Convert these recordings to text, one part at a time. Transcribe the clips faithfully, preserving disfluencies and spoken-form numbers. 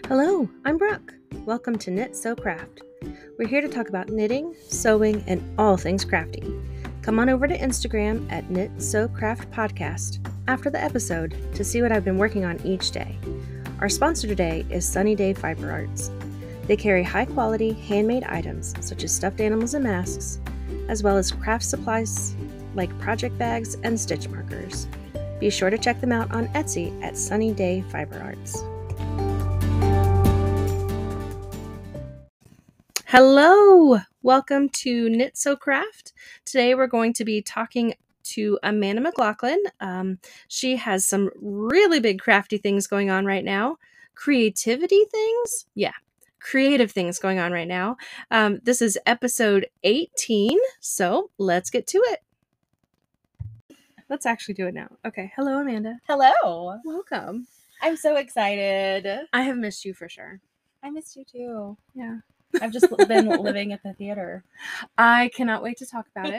Hello, I'm Brooke. Welcome to Knit Sew Craft. We're here to talk about knitting, sewing, and all things crafty. Come on over to Instagram at Knit Sew Craft Podcast after the episode to see what I've been working on each day. Our sponsor today is Sunny Day Fiber Arts. They carry high-quality, handmade items such as stuffed animals and masks, as well as craft supplies like project bags and stitch markers. Be sure to check them out on Etsy at Sunny Day Fiber Arts. Hello! Welcome to Knit Sew Craft. Today we're going to be talking to Amanda McLaughlin. Um, she has some really big crafty things going on right now. Creativity things? Yeah, creative things going on right now. Um, this is episode eighteen, so let's get to it. Let's actually do it now. Okay, hello Amanda. Hello. Welcome. I'm so excited. I have missed you for sure. I missed you too. Yeah. I've just been living at the theater. I cannot wait to talk about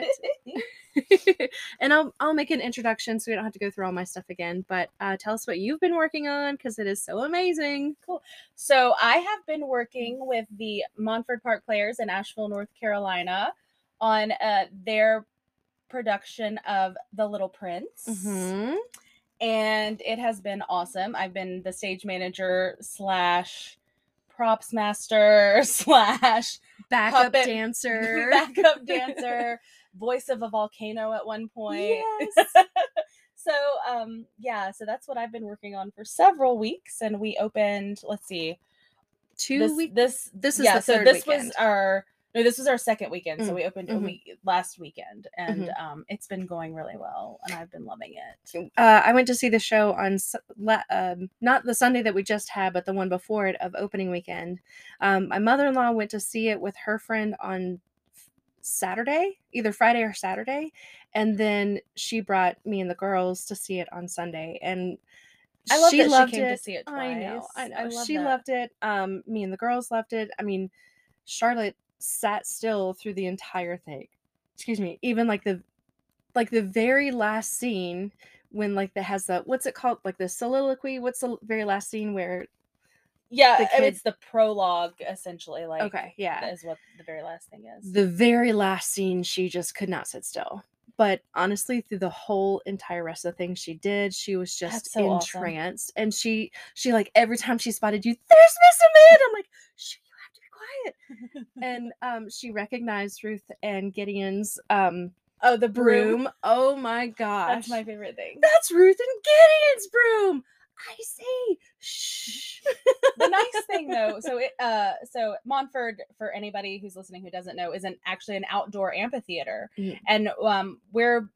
it. And I'll I'll make an introduction so we don't have to go through all my stuff again. But uh, tell us what you've been working on because it is so amazing. Cool. So I have been working with the Montford Park Players in Asheville, North Carolina on uh, their production of The Little Prince. Mm-hmm. And it has been awesome. I've been the stage manager slash props master slash Backup puppet, dancer. backup dancer, voice of a volcano at one point. Yes. So, um, yeah, so that's what I've been working on for several weeks, and we opened. Let's see, Two this weeks. this This is yeah. the so third this weekend. was our no. This was our second weekend. So Mm, we opened mhm. a week last weekend, and Mhm. um, it's been going really well, and I've been loving it. Uh, I went to see the show on Su- la- um, not the Sunday that we just had, but the one before it of opening weekend. Um, my mother-in-law went to see it with her friend on Saturday, either Friday or Saturday, and then she brought me and the girls to see it on Sunday. And I love she that she loved came to it. see it I know, twice. I know. I love she that. loved it. Um, me and the girls loved it. I mean, Charlotte sat still through the entire thing. Excuse me, even like the like the very last scene when like that has the what's it called, like the soliloquy. What's the very last scene where? Yeah, The and kid- it's the prologue essentially. Like, Okay, yeah. that is what the very last thing is. The very last scene, she just could not sit still. But honestly, through the whole entire rest of the thing she did, she was just That's so awesome. entranced. And she, she like every time she spotted you, there's Miss Amanda. I'm like, shh, you have to be quiet. And um, she recognized Ruth and Gideon's um Oh, the broom. broom. Oh my gosh, That's my favorite thing. that's Ruth and Gideon's broom. I say, shh. The nice thing though, so it uh so Montford, for anybody who's listening who doesn't know, is an actually an outdoor amphitheater. Mhm. And um we're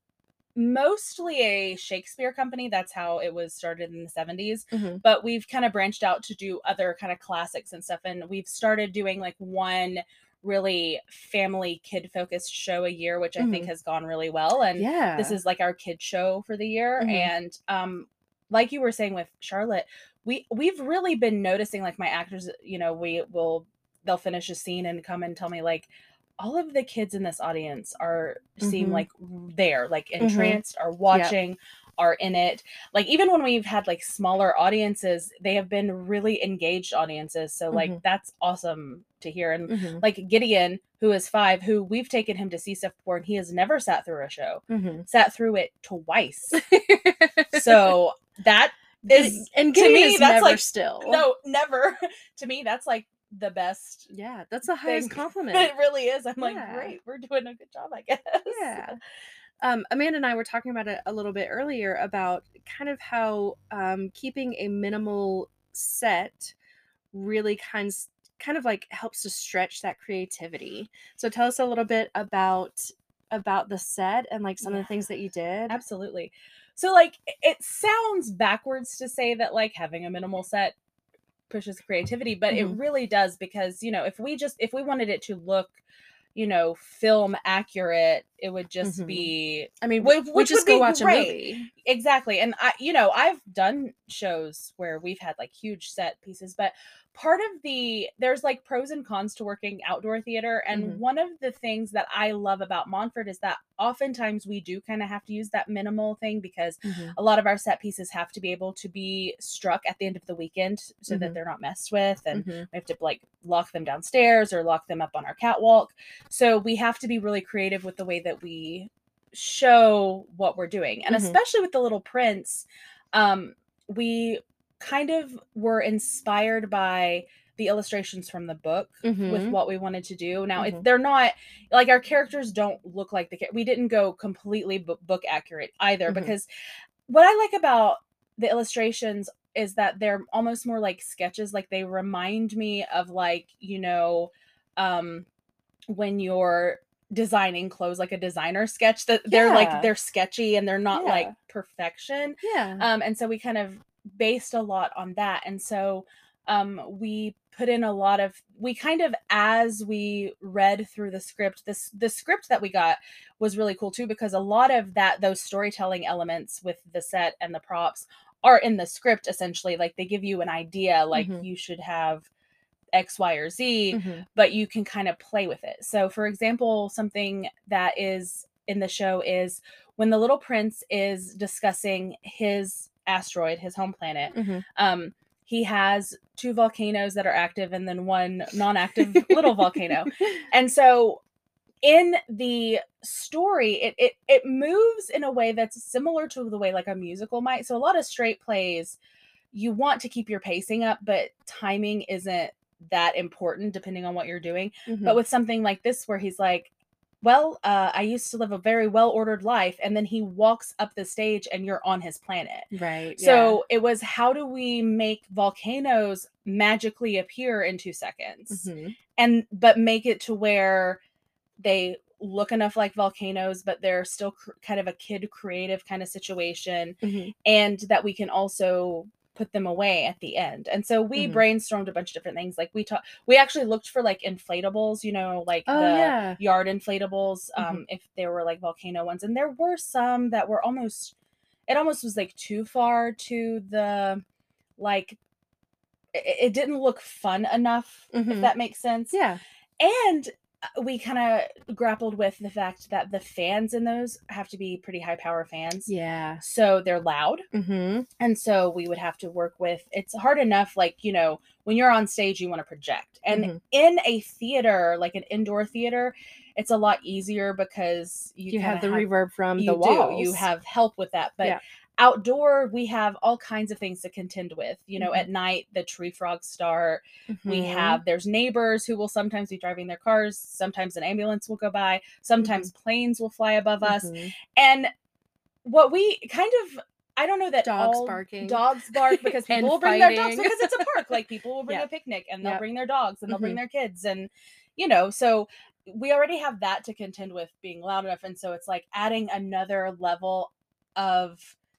mostly a Shakespeare company. That's how it was started in the seventies. Mhm. But we've kind of branched out to do other kind of classics and stuff. And we've started doing like one really family kid focused show a year, which I think Mhm. has gone really well. And Yeah. this is like our kid show for the year. Mhm. And um like you were saying with Charlotte, we we've really been noticing, like, my actors, you know, we will they'll finish a scene and come and tell me, like, all of the kids in this audience are seem Mhm. like there, like Mhm. entranced, are watching, are in it. Like, even when we've had like smaller audiences, they have been really engaged audiences. So like Mhm. that's awesome to hear. And Mhm. like Gideon, who is five, who we've taken him to see stuff before, and he has never sat through a show. Mhm. Sat through it twice. So that is, and to Gideon me, is that's never like still. no, never. To me, that's like the best. Yeah, that's the highest thing. compliment. It really is. I'm like, Yeah. great, we're doing a good job, I guess. Yeah. Um, Amanda and I were talking about it a little bit earlier about kind of how um, keeping a minimal set really kinds kind of like helps to stretch that creativity. So tell us a little bit about about the set and like some of Yeah. the things that you did. Absolutely. So like, it sounds backwards to say that like having a minimal set pushes creativity, but Mhm. it really does, because, you know, if we just if we wanted it to look, you know, film accurate, It would just Mhm. be, I mean, which, we which just would go be watch a great. movie. Exactly. And I, you know, I've done shows where we've had like huge set pieces, but part of the, there's like pros and cons to working outdoor theater. And Mhm. one of the things that I love about Montfort is that oftentimes we do kind of have to use that minimal thing, because Mhm. a lot of our set pieces have to be able to be struck at the end of the weekend so that Mhm. they're not messed with. And Mhm. we have to like lock them downstairs or lock them up on our catwalk. So we have to be really creative with the way that we show what we're doing. And Mhm. especially with the Little Prince, um, we kind of were inspired by the illustrations from the book with Mhm. what we wanted to do. Now, if Mhm. they're not like, our characters don't look like the cha- we didn't go completely bu- book accurate either, Mhm. because what I like about the illustrations is that they're almost more like sketches. Like, they remind me of, like, you know, um when you're designing clothes, like a designer sketch, that they're like, Yeah. they're sketchy and they're not like Yeah. perfection. Yeah. Um, and so we kind of based a lot on that. And so um, we put in a lot of, we kind of, as we read through the script, this, the script that we got was really cool too, because a lot of that, those storytelling elements with the set and the props are in the script essentially. Like, they give you an idea, like Mhm. you should have X, Y, or Z, Mhm. but you can kind of play with it. So, for example, something that is in the show is when the Little Prince is discussing his asteroid, his home planet, Mhm. um, he has two volcanoes that are active and then one non-active little volcano. And so in the story, it, it it moves in a way that's similar to the way like a musical might. So a lot of straight plays, you want to keep your pacing up, but timing isn't that important depending on what you're doing. But Mhm. with something like this, where he's like, well, uh, I used to live a very well ordered life. And then he walks up the stage and you're on his planet. Right. Yeah. So it was, how do we make volcanoes magically appear in two seconds? Mhm. And, but make it to where they look enough like volcanoes, but they're still cr- kind of a kid creative kind of situation, Mhm. and that we can also put them away at the end. And so we Mhm. brainstormed a bunch of different things. Like, we talked, we actually looked for like inflatables, you know, like Oh, the yeah. yard inflatables, um, Mhm. if there were like volcano ones. And there were some that were almost, it almost was like too far to the, like, it, it didn't look fun enough, if Mhm. that makes sense. Yeah. And uh, we kind of grappled with the fact that the fans in those have to be pretty high power fans. Yeah. So they're loud. Mhm. And so we would have to work with, it's hard enough, like, you know, when you're on stage, you want to project. And Mhm. in a theater, like an indoor theater, it's a lot easier because you, You kind have of the have, reverb from you the do, you walls. have help with that. But Yeah. outdoor, we have all kinds of things to contend with. You know, Mhm. at night, the tree frogs start. We Mhm. have, there's neighbors who will sometimes be driving their cars. Sometimes an ambulance will go by. Mhm. Sometimes planes will fly above us. Mhm. And what we kind of, I don't know that Dogs all barking. dogs bark because people And will bring their dogs, fighting. because it's a park. Like, people will bring Yeah. a picnic and they'll Yep. bring their dogs and they'll bring Mhm. their kids. And, you know, so we already have that to contend with being loud enough. And so it's like adding another level of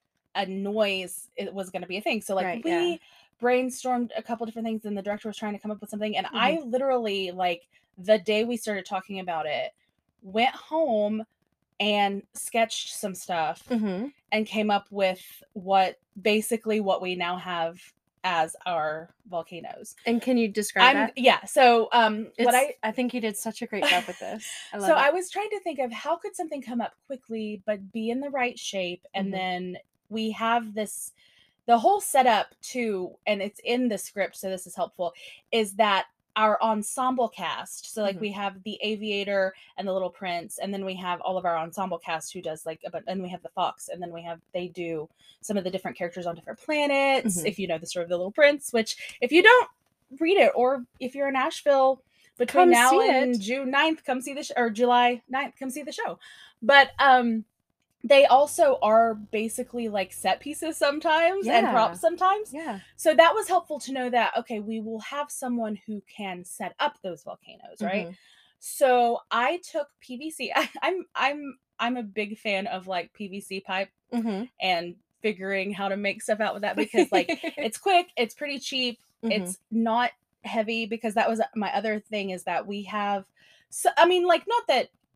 a noise, it was going to be a thing. So like, Right. Yeah. we brainstormed a couple different things and the director was trying to come up with something. And Mhm. I literally, like, the day we started talking about it, went home and sketched some stuff Mhm. and came up with what, basically what we now have as our volcanoes. And can you describe I'm that? yeah. So um what It's, I I think you did such a great job with this. I love so it. I was trying to think of how could something come up quickly but be in the right shape. And Mhm. then we have this, the whole setup too, and it's in the script, so this is helpful, is that our ensemble cast, so like Mhm. we have the aviator and the Little Prince, and then we have all of our ensemble cast who does like a bu- and we have the fox, and then we have, they do some of the different characters on different planets. Mhm. If you know the story of the Little Prince, which if you don't, read it, or if you're in Nashville between Come now see and it. June ninth, come see the sh- or July ninth, come see the show. But um they also are basically like set pieces sometimes and Yeah. props sometimes. Yeah. So that was helpful to know that, okay, we will have someone who can set up those volcanoes, right? Mhm. So I took P V C. I, I'm I'm I'm a big fan of like P V C pipe Mhm. and figuring how to make stuff out with that, because like it's quick, it's pretty cheap, Mhm. it's not heavy, because that was my other thing, is that we have, so I mean, like, not that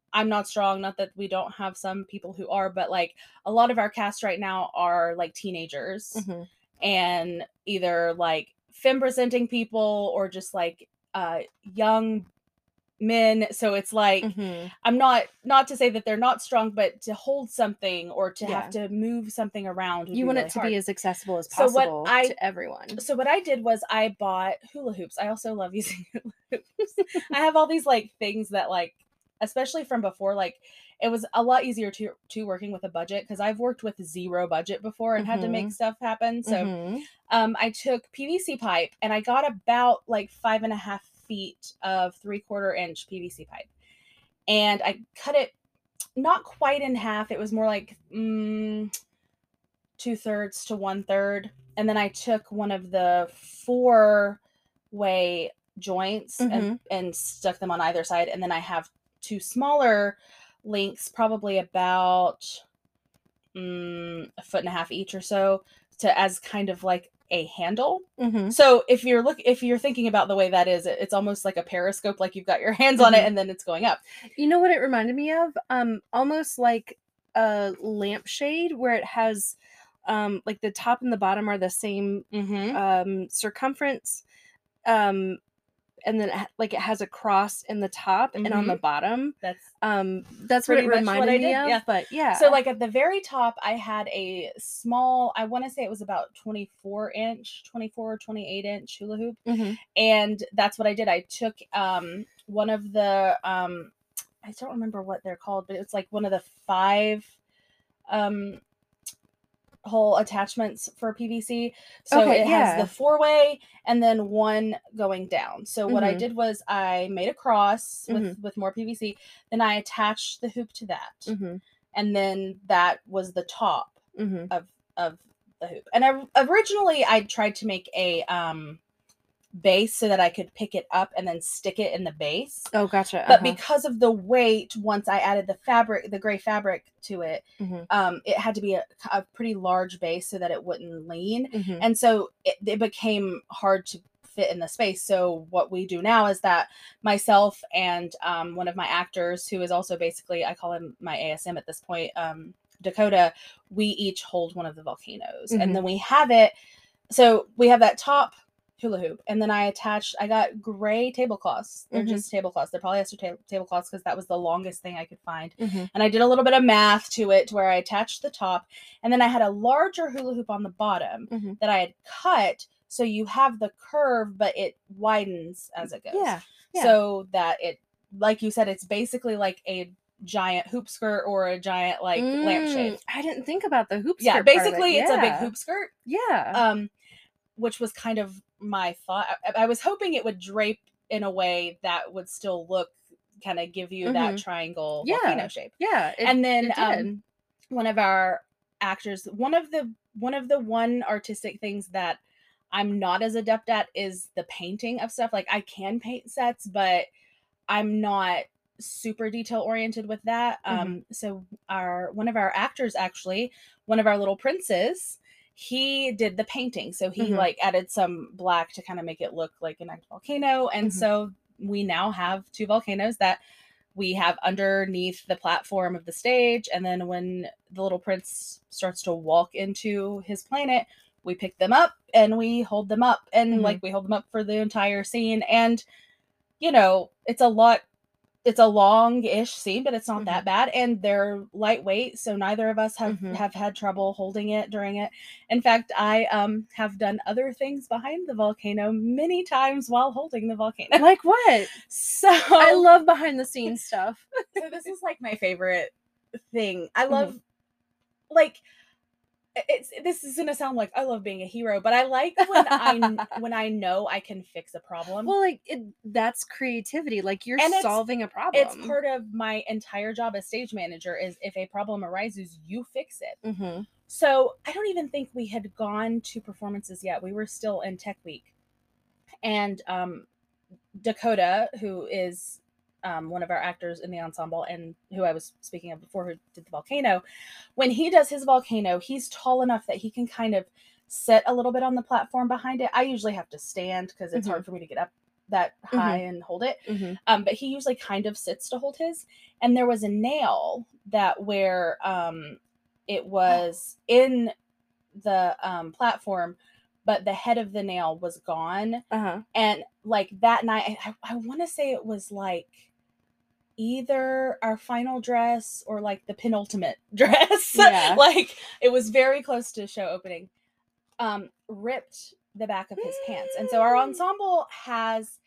I'm not strong, not that we don't have some people who are, but like a lot of our cast right now are like teenagers Mm-hmm. and either like femme presenting people or just like uh young men. So it's like Mm-hmm. I'm not not to say that they're not strong, but to hold something or to Yeah. have to move something around would You be want really it to hard. be as accessible as So what possible I to everyone. so what I did was I bought hula hoops. I also love using hula hoops. I have all these like things that like, especially from before, like it was a lot easier to to working with a budget because I've worked with zero budget before and had to make Mhm. stuff happen. So Mhm. um, I took P V C pipe and I got about like five and a half feet of three quarter inch P V C pipe, and I cut it not quite in half. It was more like mm, two thirds to one third. And then I took one of the four way joints and, Mhm. and stuck them on either side. And then I have two smaller links, probably about mm, a foot and a half each or so, to as kind of like a handle. Mhm. So if you're look if you're thinking about the way that is, it, it's almost like a periscope, like you've got your hands on it Mhm. and then it's going up. You know what it reminded me of? Um, almost like a lampshade where it has, um, like the top and the bottom are the same Mm-hmm. um circumference, um, and then it, ha- like it has a cross in the top and on the Mm-hmm. bottom. That's Um, that's what pretty it much reminded what I me did. of. Yeah. But yeah. So like at the very top, I had a small, I want to say it was about twenty-four inch, twenty-four or twenty-eight inch hula hoop. Mhm. And that's what I did. I took um one of the, um I don't remember what they're called, but it's like one of the five um hole attachments for P V C. So Okay, it has yeah. the four way and then one going down. So what I Mhm. did was I made a cross with Mhm. with more P V C. Then I attached the hoop to that, Mhm. and then that was the top Mhm. of of the hoop. And I, originally I tried to make a um base so that I could pick it up and then stick it in the base. Oh, gotcha. But Uh-huh. because of the weight, once I added the fabric, the gray fabric to it, Mhm. um, it had to be a, a pretty large base so that it wouldn't lean. Mhm. And so it, it became hard to fit in the space. So what we do now is that myself and um, one of my actors, who is also basically, I call him my A S M at this point, um, Dakota, we each hold one of the volcanoes. Mhm. And then we have it. So we have that top hula hoop, and then I attached, I got gray tablecloths. They're Mhm. just tablecloths. They're polyester ta- tablecloths because that was the longest thing I could find. Mhm. And I did a little bit of math to it to where I attached the top, and then I had a larger hula hoop on the bottom Mhm. that I had cut so you have the curve, but it widens as it goes. Yeah. Yeah. So that it, like you said, it's basically like a giant hoop skirt or a giant like Mm, lampshade. I didn't think about the hoop skirt. Yeah, part of it. basically it's a big Yeah. hoop skirt. Yeah. Um, which was kind of my thought. I, I was hoping it would drape in a way that would still look, kind of give you that Mhm. triangle Yeah. volcano shape. Yeah. It, And then it did. um, one of our actors, one of the one of the one artistic things that I'm not as adept at is the painting of stuff. Like I can paint sets, but I'm not super detail oriented with that. Mhm. Um, so our one of our actors, actually, one of our little princes, he did the painting. So he Mhm. like added some black to kind of make it look like an active volcano. And Mhm. so we now have two volcanoes that we have underneath the platform of the stage. And then when the little prince starts to walk into his planet, we pick them up and we hold them up. And Mhm. like we hold them up for the entire scene. And you know, it's a lot, it's a long-ish scene, but it's not Mhm. that bad. And they're lightweight, so neither of us have Mhm. have had trouble holding it during it. In fact, I um have done other things behind the volcano many times while holding the volcano. Like what? So I love behind the scenes stuff. so this is like my favorite thing. I Mhm. love like it's this is gonna sound like I love being a hero, but I like when I when I know I can fix a problem. Well, like it, that's creativity. Like you're And it's- solving a problem. It's part of my entire job as stage manager is if a problem arises, you fix it. Mhm. So I don't even think we had gone to performances yet. We were still in Tech Week. And um, Dakota, who is um, one of our actors in the ensemble and who I was speaking of before, who did the volcano, when he does his volcano, he's tall enough that he can kind of sit a little bit on the platform behind it. I usually have to stand because it's Mhm. hard for me to get up that high Mhm. and hold it. Mhm. Um, but he usually kind of sits to hold his. And there was a nail that where um, it was in the um, platform, but the head of the nail was gone. Uh-huh. And like that night, I, I want to say it was like either our final dress or like the penultimate dress. Yeah. Like it was very close to show opening. Um, ripped the back of his pants. And so our ensemble has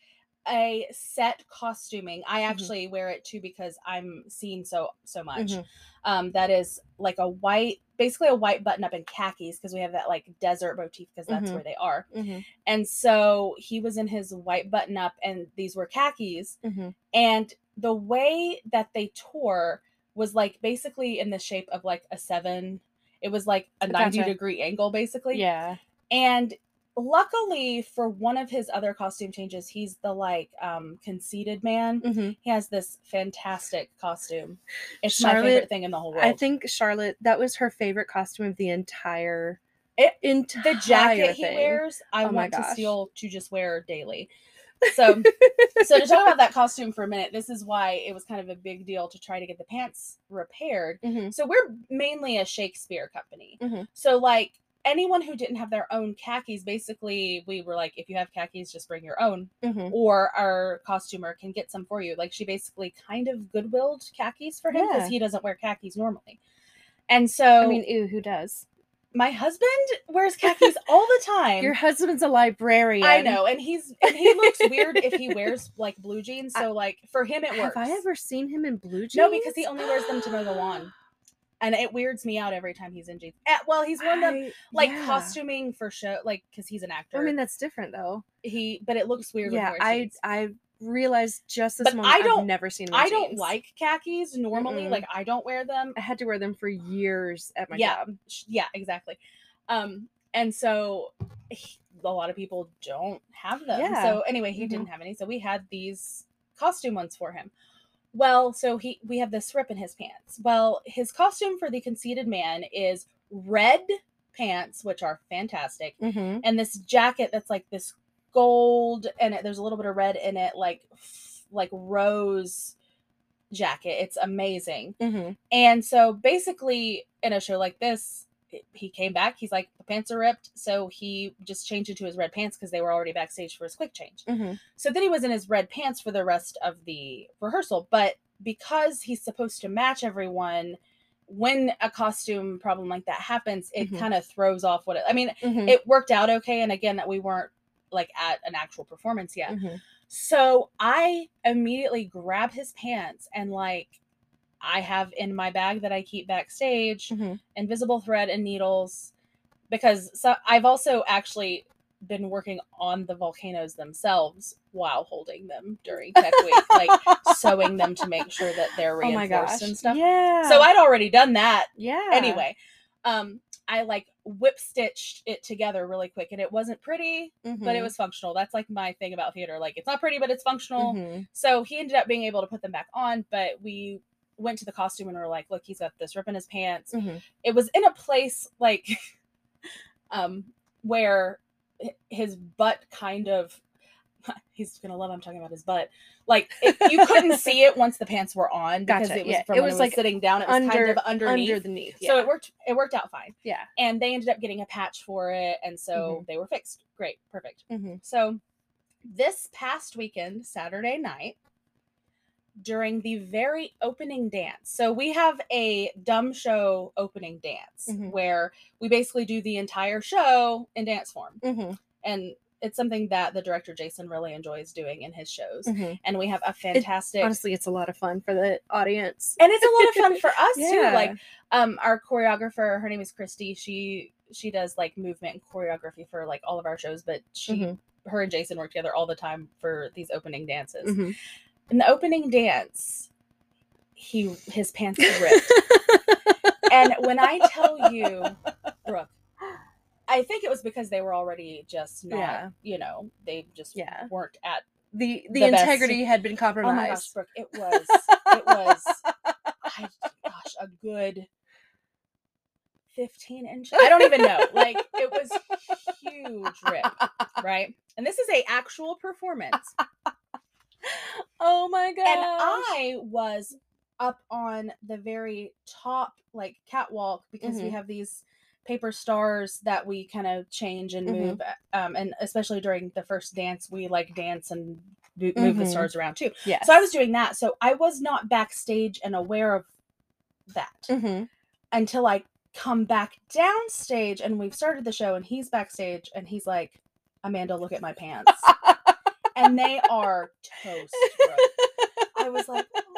a set costuming. I Mhm. actually wear it too because I'm seen so so much. Mhm. Um, that is like a white, basically a white button up in khakis because we have that like desert motif because that's Mhm. where they are. Mhm. And so he was in his white button up and these were khakis. Mhm. And the way that they tore was like basically in the shape of like a seven. It was like a ninety Gotcha. degree angle basically. Yeah. And luckily for one of his other costume changes, he's the like um conceited man. Mhm. He has this fantastic costume. It's my Charlotte, favorite thing in the whole world. I think Charlotte, that was her favorite costume of the entire It, entire the jacket he thing. wears, I Oh my want to gosh. steal to just wear daily. So, so to talk about that costume for a minute, this is why it was kind of a big deal to try to get the pants repaired. Mhm. So we're mainly a Shakespeare company. Mhm. So like anyone who didn't have their own khakis, basically we were like, if you have khakis, just bring your own, Mhm. or our costumer can get some for you. Like she basically kind of goodwilled khakis for him because Yeah. he doesn't wear khakis normally. And so I mean, ew, who does? my husband wears khakis all the time. Your husband's a librarian. I know, and he's and he looks weird if he wears like blue jeans. I- So like for him it Have works. I ever seen him in blue jeans? No, because he only wears them to mow the lawn, and it weirds me out every time he's in jeans. Eh, well, he's worn them I- like yeah. costuming for show, like because he's an actor. I mean, that's different though. he, but it looks weird. Yeah, when he I wears jeans. I realized just this But moment. I don't- I've never seen him in I don't jeans. like khakis normally. Mm-mm. Like I don't wear them. I had to wear them for years at my yeah, job. sh- yeah, exactly. Um, and so he- a lot of people don't have them. Yeah. So anyway, he Mhm. didn't have any. So we had these costume ones for him. Well, so he we have this rip in his pants. Well, his costume for the conceited man is red pants, which are fantastic, Mm-hmm. and this jacket that's like this gold, and it, there's a little bit of red in it, like like rose jacket. It's amazing. Mm-hmm. And so basically, in a show like this, he came back. He's like, the pants are ripped. So he just changed into his red pants because they were already backstage for his quick change. Mm-hmm. So then he was in his red pants for the rest of the rehearsal. But because he's supposed to match everyone, when a costume problem like that happens, it Mhm. kind of throws off what it, I mean, Mm-hmm. it worked out okay. And again, that we weren't like at an actual performance yet. Mm-hmm. So I immediately grab his pants and like, I have in my bag that I keep backstage, Mhm. invisible thread and needles, because so I've also actually been working on the volcanoes themselves while holding them during tech week, like sewing them to make sure that they're Oh my reinforced gosh. and stuff. Yeah. So I'd already done that yeah. anyway. Um, I like whip stitched it together really quick, and it wasn't pretty, Mm-hmm. but it was functional. That's like my thing about theater. Like it's not pretty, but it's functional. Mm-hmm. So he ended up being able to put them back on, but we went to the costume and were like, look, he's got this rip in his pants. Mm-hmm. It was in a place like um where his butt kind of he's gonna love I'm talking about his butt. Like it, you couldn't see it once the pants were on because Gotcha. it was Yeah. from It when was it was like sitting down. It was Under kind of underneath. underneath. Yeah. So it worked it worked out fine. yeah. And they ended up getting a patch for it, and so Mhm. they were fixed. Great, perfect. Mm-hmm. So this past weekend, Saturday night, during the very opening dance. So we have a dumb show opening dance Mhm. where we basically do the entire show in dance form. Mm-hmm. And it's something that the director Jason really enjoys doing in his shows. Mm-hmm. And we have a fantastic Honestly, it's a lot of fun for the audience. and it's a lot of fun for us Yeah. too. Like um our choreographer, her name is Christy. She she does like movement and choreography for like all of our shows, but she Mhm. her and Jason work together all the time for these opening dances. Mm-hmm. In the opening dance, he his pants ripped. And when I tell you, Brooke, I think it was because they were already just not, Yeah. you know, they just Yeah. weren't at The the, The best. integrity had been compromised. Oh my gosh, Brooke, it was it was I, gosh, a good fifteen inches. I don't even know. Like it was huge rip, right? And this is a actual performance. Oh my gosh. And I was up on the very top, like, catwalk, because we Mhm. have these paper stars that we kind of change and Mhm. move. Um, and especially during the first dance, we like dance and mo- move the Mhm. stars around too. Yes. So I was doing that. So I was not backstage and aware of that Mhm. until I come back downstage and we've started the show and he's backstage and he's like, Amanda, look at my pants. And they are toast, bro. I was like, oh.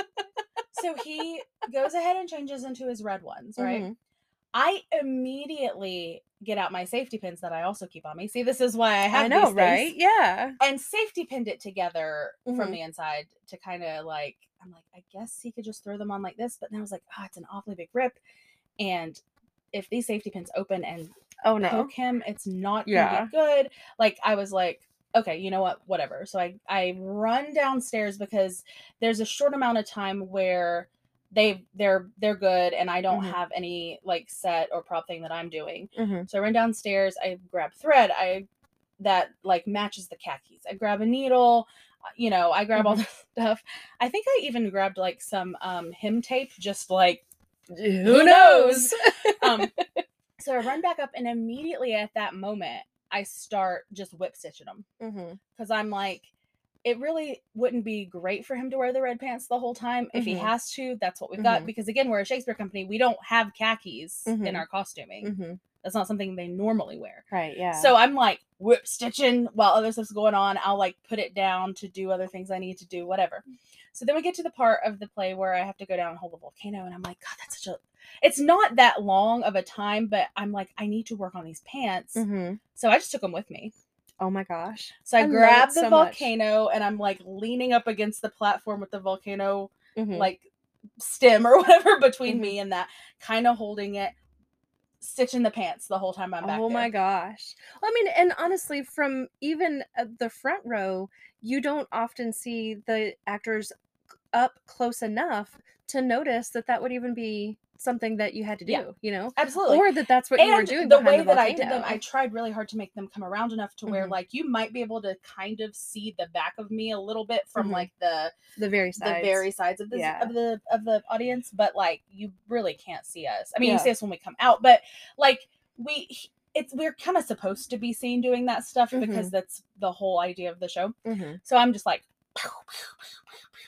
So he goes ahead and changes into his red ones, right? Mhm. I immediately get out my safety pins that I also keep on me. See, this is why I have I know, these right? things. Yeah. And safety pinned it together from Mhm. the inside to kind of like, I'm like, I guess he could just throw them on like this. But then I was like, oh, it's an awfully big rip. And if these safety pins open and Oh no. poke him, it's not Yeah. gonna be good. Like, I was like, okay, you know what, whatever. So I I run downstairs because there's a short amount of time where they they're they're good and I don't Mhm. have any like set or prop thing that I'm doing. Mhm. So I run downstairs, I grab thread, I that like matches the khakis. I grab a needle, uh, you know, I grab all Mhm. the stuff. I think I even grabbed like some um hem tape, just like Who who knows? knows? um so I run back up and immediately at that moment I start just whip stitching them Mhm. because I'm like, it really wouldn't be great for him to wear the red pants the whole time. If he Mhm. has to, that's what we've got. Mhm. Because again, we're a Shakespeare company. We don't have khakis in Mhm. our costuming. Mhm. That's not something they normally wear. Right, yeah. So I'm like whip stitching while other stuff's going on. I'll like put it down to do other things I need to do, whatever. So then we get to the part of the play where I have to go down and hold the volcano, and I'm like, God, that's such a. It's not that long of a time, but I'm like, I need to work on these pants. Mhm. So I just took them with me. Oh my gosh. So I, I love grab it the so much. volcano and I'm like leaning up against the platform with the volcano Mhm. like stem or whatever between Mhm. me and that, kind of holding it, stitching the pants the whole time I'm back Oh there. my gosh. Well, I mean, and honestly, from even uh, the front row, you don't often see the actors c- up close enough to notice that that would even be something that you had to do, Yeah. you know, Absolutely. or that that's what you were And doing the behind way the that I volcano. did them, I tried really hard to make them come around enough to where Mhm. like you might be able to kind of see the back of me a little bit from Mhm. like the the very the sides. very sides of the Yeah. of the of the audience, but like you really can't see us. I mean, you Yeah. see us when we come out, but like we it's we're kind of supposed to be seen doing that stuff because Mhm. that's the whole idea of the show. Mhm. So I'm just like pew, pew, pew, pew, pew.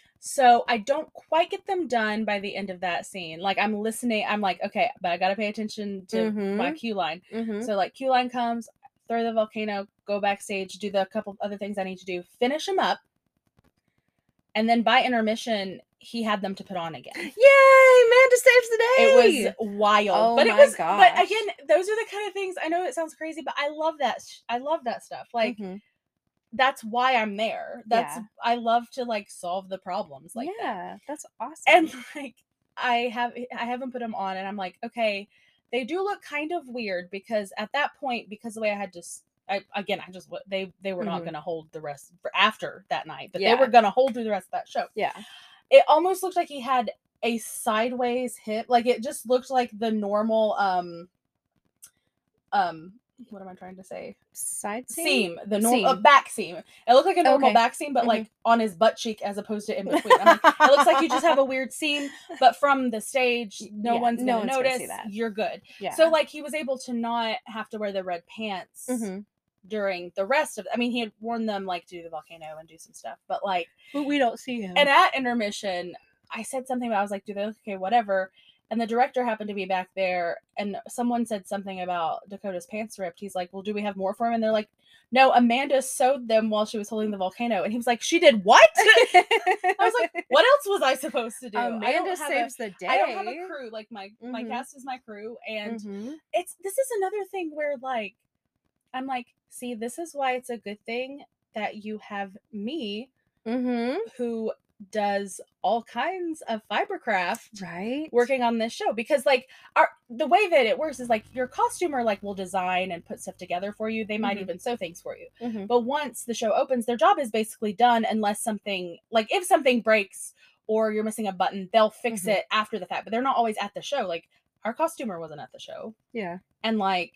So I don't quite get them done by the end of that scene. Like I'm listening, I'm like, okay, but I gotta pay attention to my Mhm. cue line. Mhm. So like cue line comes, throw the volcano, go backstage, do the couple other things I need to do, finish them up. And then by intermission, he had them to put on again. Yay! Amanda saves the day. It was wild. Oh but it my was gosh. but again, those are the kind of things, I know it sounds crazy, but I love that sh- I love that stuff. Like Mhm. that's why I'm there. That's Yeah. I love to like solve the problems like that. Yeah, that's awesome. And like I have I haven't put them on and I'm like, okay, they do look kind of weird because at that point, because the way I had just I, again, I just they they were not Mhm. going to hold the rest for after that night, but they Yeah. were going to hold through the rest of that show. Yeah. It almost looked like he had a sideways hip, like it just looked like the normal um um what am I trying to say? Side seam? Seam, the normal uh, Seam. back seam. It looked like a normal Okay. back seam, but Mhm. like on his butt cheek as opposed to in between. I'm like, it looks like you just have a weird seam, but from the stage, no Yeah, one's no gonna one's gonna see notice. that. You're good. Yeah. So like he was able to not have to wear the red pants Mhm. during the rest of. I mean, he had worn them like to do the volcano and do some stuff, but like, But we don't see him. and at intermission, I said something about I was like, do they look okay? Whatever. And the director happened to be back there, and someone said something about Dakota's pants ripped. He's like, well, do we have more for him? And they're like, no, Amanda sewed them while she was holding the volcano. And he was like, she did what? I was like, what else was I supposed to do? I Amanda don't have saves a, the day. I don't have a crew. Like my my Mhm. cast is my crew, and Mhm. it's this is another thing where like I'm like, see, this is why it's a good thing that you have me, Mhm. who does all kinds of fibercraft Right? working on this show, because like our the way that it works is like your costumer like will design and put stuff together for you. They might Mhm. even sew things for you. Mhm. But once the show opens, their job is basically done unless something like if something breaks or you're missing a button, they'll fix Mhm. it after the fact. But they're not always at the show. Like our costumer wasn't at the show. Yeah. And like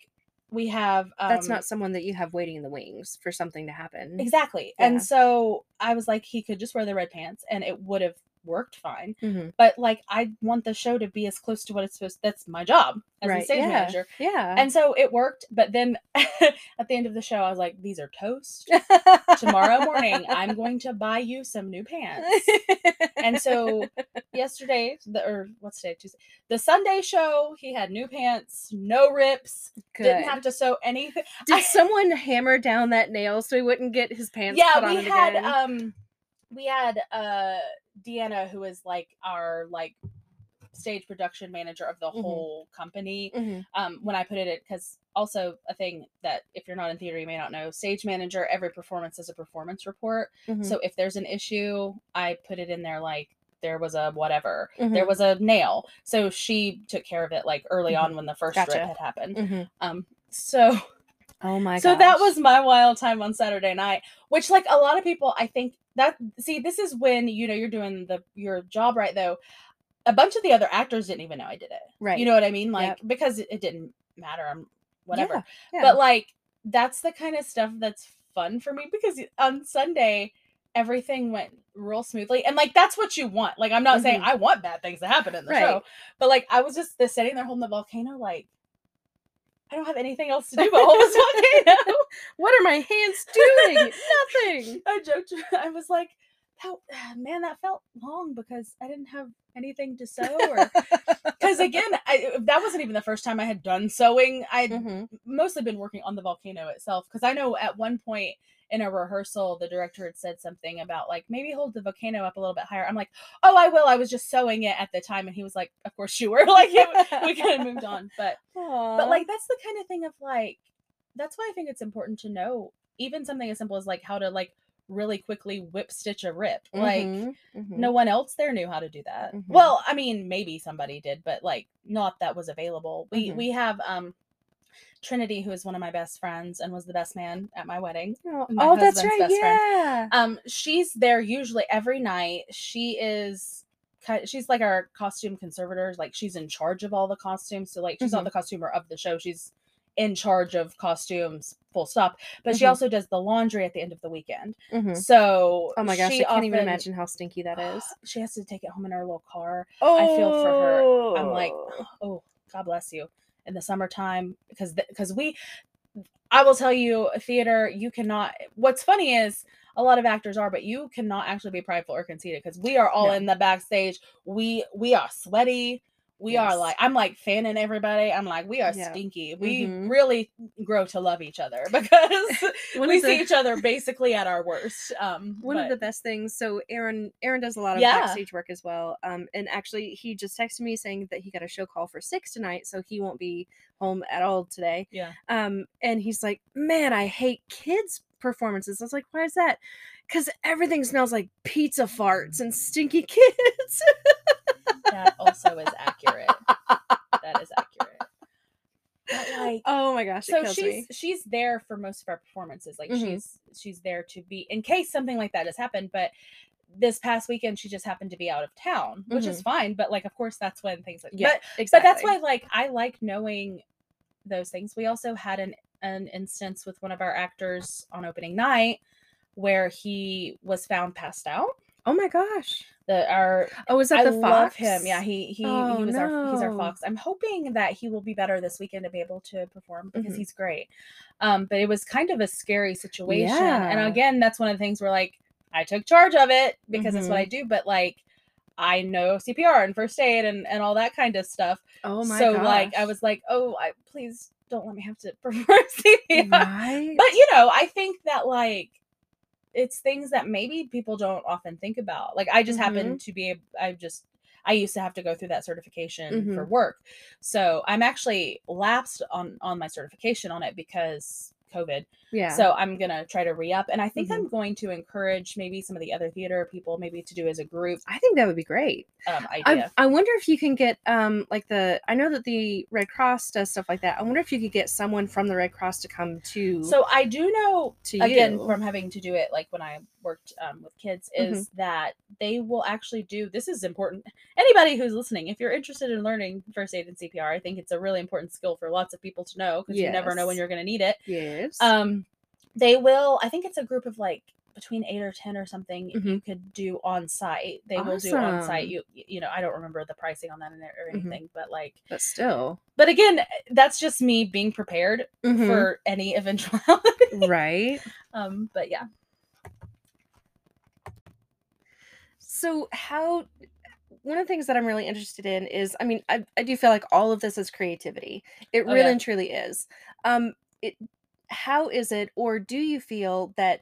we have um, That's not someone that you have waiting in the wings for something to happen. exactly. Yeah. And so I was like, he could just wear the red pants and it would have worked fine. Mhm. But like, I want the show to be as close to what it's supposed. That's my job as a Right. stage Yeah. manager. Yeah. And so it worked. But then at the end of the show, I was like, these are toast. Tomorrow morning, I'm going to buy you some new pants. And so yesterday, the, or what's today? Tuesday. The Sunday show, he had new pants, no rips, Good. didn't have to sew anything. Did I- someone hammer down that nail so he wouldn't get his pants yeah, put on we it had again? um, we had uh, Deanna, who is like our like stage production manager of the Mhm. whole company. Mhm. Um, when I put it in, because also a thing that if you're not in theater, you may not know, stage manager, every performance is a performance report. Mhm. So if there's an issue, I put it in there like there was a whatever, Mhm. there was a nail. So she took care of it like early Mhm. on when the first Gotcha. strip had happened. Mhm. Um, so Oh my so gosh. that was my wild time on Saturday night, which like a lot of people, I think that, see, this is when, you know, you're doing the your job right though. A bunch of the other actors didn't even know I did it. Right. You know what I mean? Like, Yep. because it, it didn't matter. I'm whatever. Yeah. Yeah. But like, that's the kind of stuff that's fun for me because on Sunday, everything went real smoothly. And like, that's what you want. Like, I'm not saying Mhm. I want bad things to happen in the Right. show, but like, I was just the, sitting there holding the volcano, like, I don't have anything else to do but hold this volcano. What are my hands doing? Nothing. I joked. I was like, that, man, that felt long because I didn't have anything to sew. Or because again, I, that wasn't even the first time I had done sewing. I'd Mhm. mostly been working on the volcano itself. Because I know at one point in a rehearsal, the director had said something about like maybe hold the volcano up a little bit higher. I'm like, oh, I will. I was just sewing it at the time, and he was like, of course you were. Like it, we kind of moved on, but. Aww. But like that's the kind of thing of like that's why I think it's important to know even something as simple as like how to like really quickly whip stitch a rip. Like Mhm. Mhm. no one else there knew how to do that. Mhm. Well, I mean maybe somebody did, but like not that was available. We Mhm. we have um Trinity, who is one of my best friends and was the best man at my wedding. Oh, My oh that's husband's right. best friend. Yeah. Um she's there usually every night. She is ki- she's like our costume conservator. Like she's in charge of all the costumes. So like she's Mhm. not the costumer of the show. She's in charge of costumes, full stop. But she Mhm. also does the laundry at the end of the weekend. Mhm. So Oh my gosh, she I can't even often- imagine how stinky that is. She has to take it home in her little car. Oh, I feel for her. I'm like, oh, God bless you. In the summertime, because because we, I will tell you, theater, you cannot. What's funny is a lot of actors are, but you cannot actually be prideful or conceited because we are all No. in the backstage. We we are sweaty. We are Yes. like, I'm like fanning everybody. I'm like, we are Yeah. stinky. We Mhm. really grow to love each other because One we of the- see each other basically at our worst. Um, One but, of the best things. So Aaron, Aaron does a lot of Yeah. backstage work as well. Um, and actually, he just texted me saying that he got a show call for six tonight, so he won't be home at all today. yeah. Um, and he's like, "Man, I hate kids' performances." I was like, "Why is that?" Because everything smells like pizza farts and stinky kids. That also is accurate. That is accurate. But like, Oh my gosh, it so kills she's me. she's there for most of our performances. Like Mhm. she's she's there to be in case something like that has happened. But this past weekend, she just happened to be out of town, which is fine. But like, of course, that's when things like Yeah, But exactly. but that's why like I like knowing those things. We also had an an instance with one of our actors on opening night where he was found passed out. Oh my gosh. The our Oh, is that I the fox? love him. Yeah, he he Oh, he was our he's our no. fox. I'm hoping that he will be better this weekend to be able to perform because Mhm. he's great. Um, but it was kind of a scary situation. And Yeah. again, that's one of the things where like I took charge of it because that's what Mhm. I do. But like I know C P R and first aid and and all that kind of stuff. Oh my so gosh. like I was like, oh, I please don't let me have to perform C P R. Right? But you know, I think that like it's things that maybe people don't often think about. Like I just happen Mhm. to be ab- I just I used to have to go through that certification for Mhm. work. So I'm actually lapsed on on my certification on it because COVID. Yeah. So I'm going to try to re-up. And I think Mhm. I'm going to encourage maybe some of the other theater people maybe to do as a group I think that would be great. um, I idea. I wonder if you can get um like the I know that the Red Cross does stuff like that. I wonder if you could get someone from the Red Cross to come to So I do know, to again, you. from having to do it like when I worked um, with kids, is Mhm. that they will actually do, this is important. Anybody who's listening, if you're interested in learning first aid and C P R, I think it's a really important skill for lots of people to know, because you never know when Yes. you're going to need it. Yes. Um, they will, I think it's a group of like between eight or ten or something you Mhm. could do on site. They will do on site. Awesome. You you know, I don't remember the pricing on that and- or Mhm. anything, but like, But still. but again, that's just me being prepared Mhm. for any eventuality. Right. Um, but yeah. So how one of the things that I'm really interested in is, I mean, I, I do feel like all of this is creativity. It Oh, really yeah. and truly is. Um, it, how is it, or do you feel that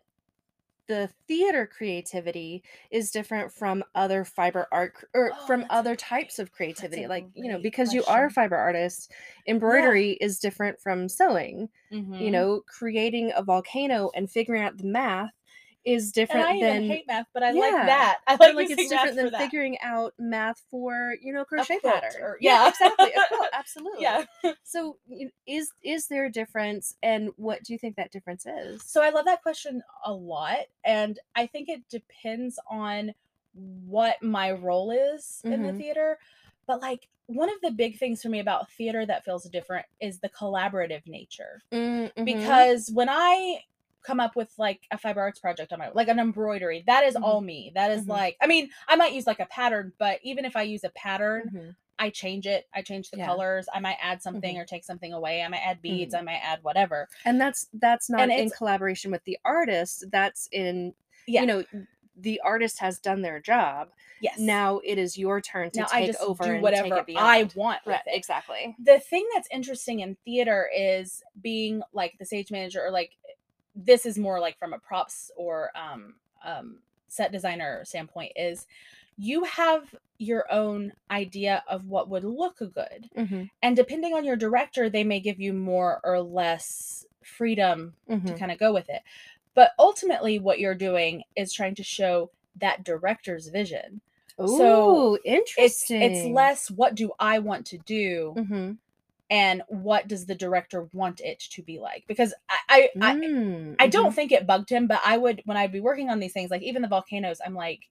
the theater creativity is different from other fiber art cr- or Oh, from that's a other great- types of that's creativity? a Like, you know, great because you are a question. fiber artist, embroidery is different from sewing. You Mhm. know, creating a volcano and figuring out the math is And different I even than hate math, but I yeah. like that. I Or like, like using it's math different for than that. figuring out math for, you know, a A crochet quilt pattern. or Yeah, yeah. exactly. A quilt, absolutely. Yeah. So you- is is there a difference, and what do you think that difference is? So I love that question a lot, and I think it depends on what my role is in the Mhm. theater. But like, one of the big things for me about theater that feels different is the collaborative nature. Mm, mhm. Because when I come up with like a fiber arts project on my, like an embroidery, that is Mhm. all me. That is Mhm. like, I mean, I might use like a pattern, but even if I use a pattern, Mhm. I change it. I change the Yeah. colors. I might add something Mhm. or take something away. I might add beads. Mhm. I might add whatever. And that's that's not And in it's, collaboration with the artist. That's in, yeah, you know, the artist has done their job. yes. Now it is your turn to Now I take just over do and take whatever it I beyond. want with Right, it. exactly. The thing that's interesting in theater is being like the stage manager, or like, this is more like from a props or um um set designer standpoint, is you have your own idea of what would look good. Mhm. And depending on your director, they may give you more or less freedom to Mhm. kind of go with it. But ultimately, what you're doing is trying to show that director's vision. So Ooh, it's interesting. it's less what do I want to do, Mhm. and what does the director want it to be like. Because I I I, Mm, I don't mhm. think it bugged him, but I would, when I'd be working on these things, like even the volcanoes, I'm like,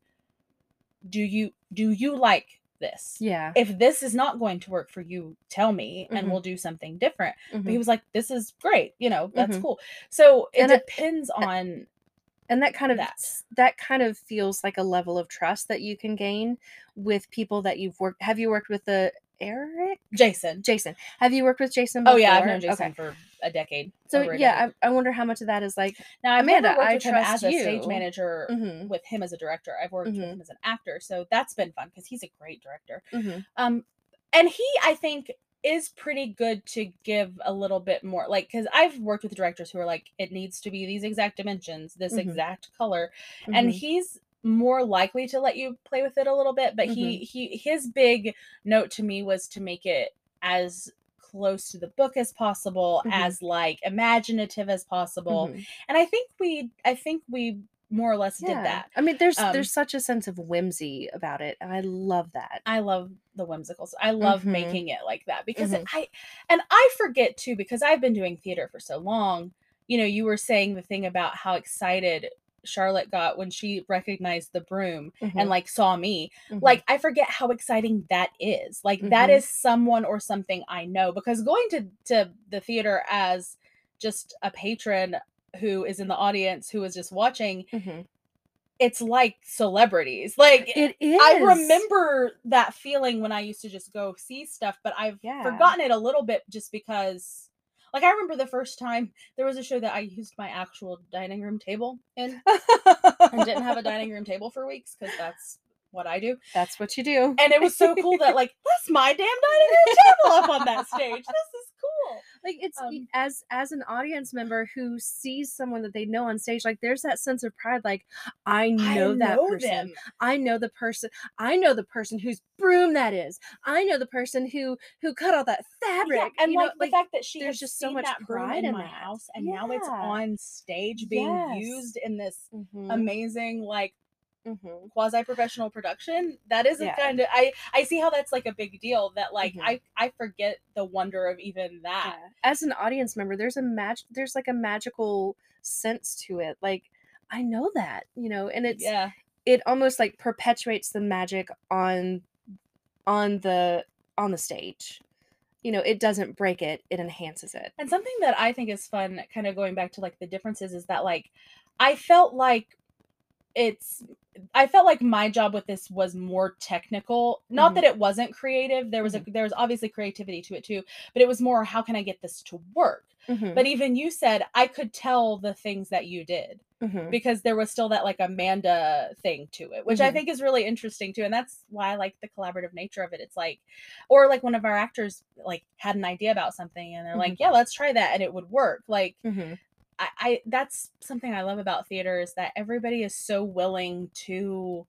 do you do you like this? Yeah. If this is not going to work for you, tell me and Mhm. we'll do something different. But he Mhm. was like, this is great, you know, that's Mhm. cool. So it And I depends on and that kind of that. s that kind of feels like a level of trust that you can gain with people that you've worked have you worked with the Eric? Jason. Jason. Have you worked with Jason Oh before? yeah, I've known Jason Okay. for a decade. So, Over a yeah, decade. I I wonder how much of that is like, Now I've "Amanda, never worked I with him trust as a stage you." manager Mhm. with him as a director. I've worked with Mhm. him as an actor. So that's been fun because he's a great director. Mhm. Um, and he, I think, is pretty good to give a little bit more, like, because I've worked with directors who are like, it needs to be these exact dimensions, this Mhm. exact color, and Mhm. he's more likely to let you play with it a little bit. But he Mhm. he his big note to me was to make it as close to the book as possible, Mhm. as like imaginative as possible, Mhm. and I think we I think we more or less did Yeah. that. I mean, there's Um, there's such a sense of whimsy about it, and I love that. I love the whimsicals. I love Mhm. making it like that because Mhm. I and I forget too, because I've been doing theater for so long. You know, you were saying the thing about how excited Charlotte got when she recognized the broom and Mhm. like saw me. Mhm. Like, I forget how exciting that is. Like, that Mhm. is someone or something I know, because going to to the theater as just a patron who is in the audience, who is just watching, Mhm. it's like celebrities. Like, It I is. remember that feeling when I used to just go see stuff, but I've Yeah. forgotten it a little bit just because, like, I remember the first time there was a show that I used my actual dining room table in and didn't have a dining room table for weeks because that's what I do. That's what you do. And it was so cool that, like, that's my damn dining room table up on that stage. This is cool. Like it's Um, as as an audience member who sees someone that they know on stage, like there's that sense of pride, like I know I that know person. them. I know the person. I know the person whose broom that is. I know the person who who cut all that fabric. Yeah, and you like know, the like fact that she there's has just so seen much that broom pride in in my that. house, and now it's Yeah. on stage being Yes. used in this Mhm. amazing like Mhm. quasi-professional production. That is a Yeah. kind of I I see how that's like a big deal, that like Mhm. I I forget the wonder of even that. Yeah. As an audience member, there's a mag- there's like a magical sense to it. Like I know that, you know, and it's Yeah. it almost like perpetuates the magic on on the on the stage. You know, it doesn't break it, it enhances it. And something that I think is fun, kind of going back to like the differences, is that like I felt like it's I felt like my job with this was more technical. Not Mhm. that it wasn't creative. There was a Mhm. there was obviously creativity to it too, but it was more, how can I get this to work? Mhm. But even you said I could tell the things that you did, Mhm. because there was still that like Amanda thing to it, which I Mhm. think is really interesting too. And that's why I like the collaborative nature of it. It's like, or like one of our actors like had an idea about something and they're like, Mhm. yeah, let's try that, and it would work. Like Mhm. I, I that's something I love about theater, is that everybody is so willing to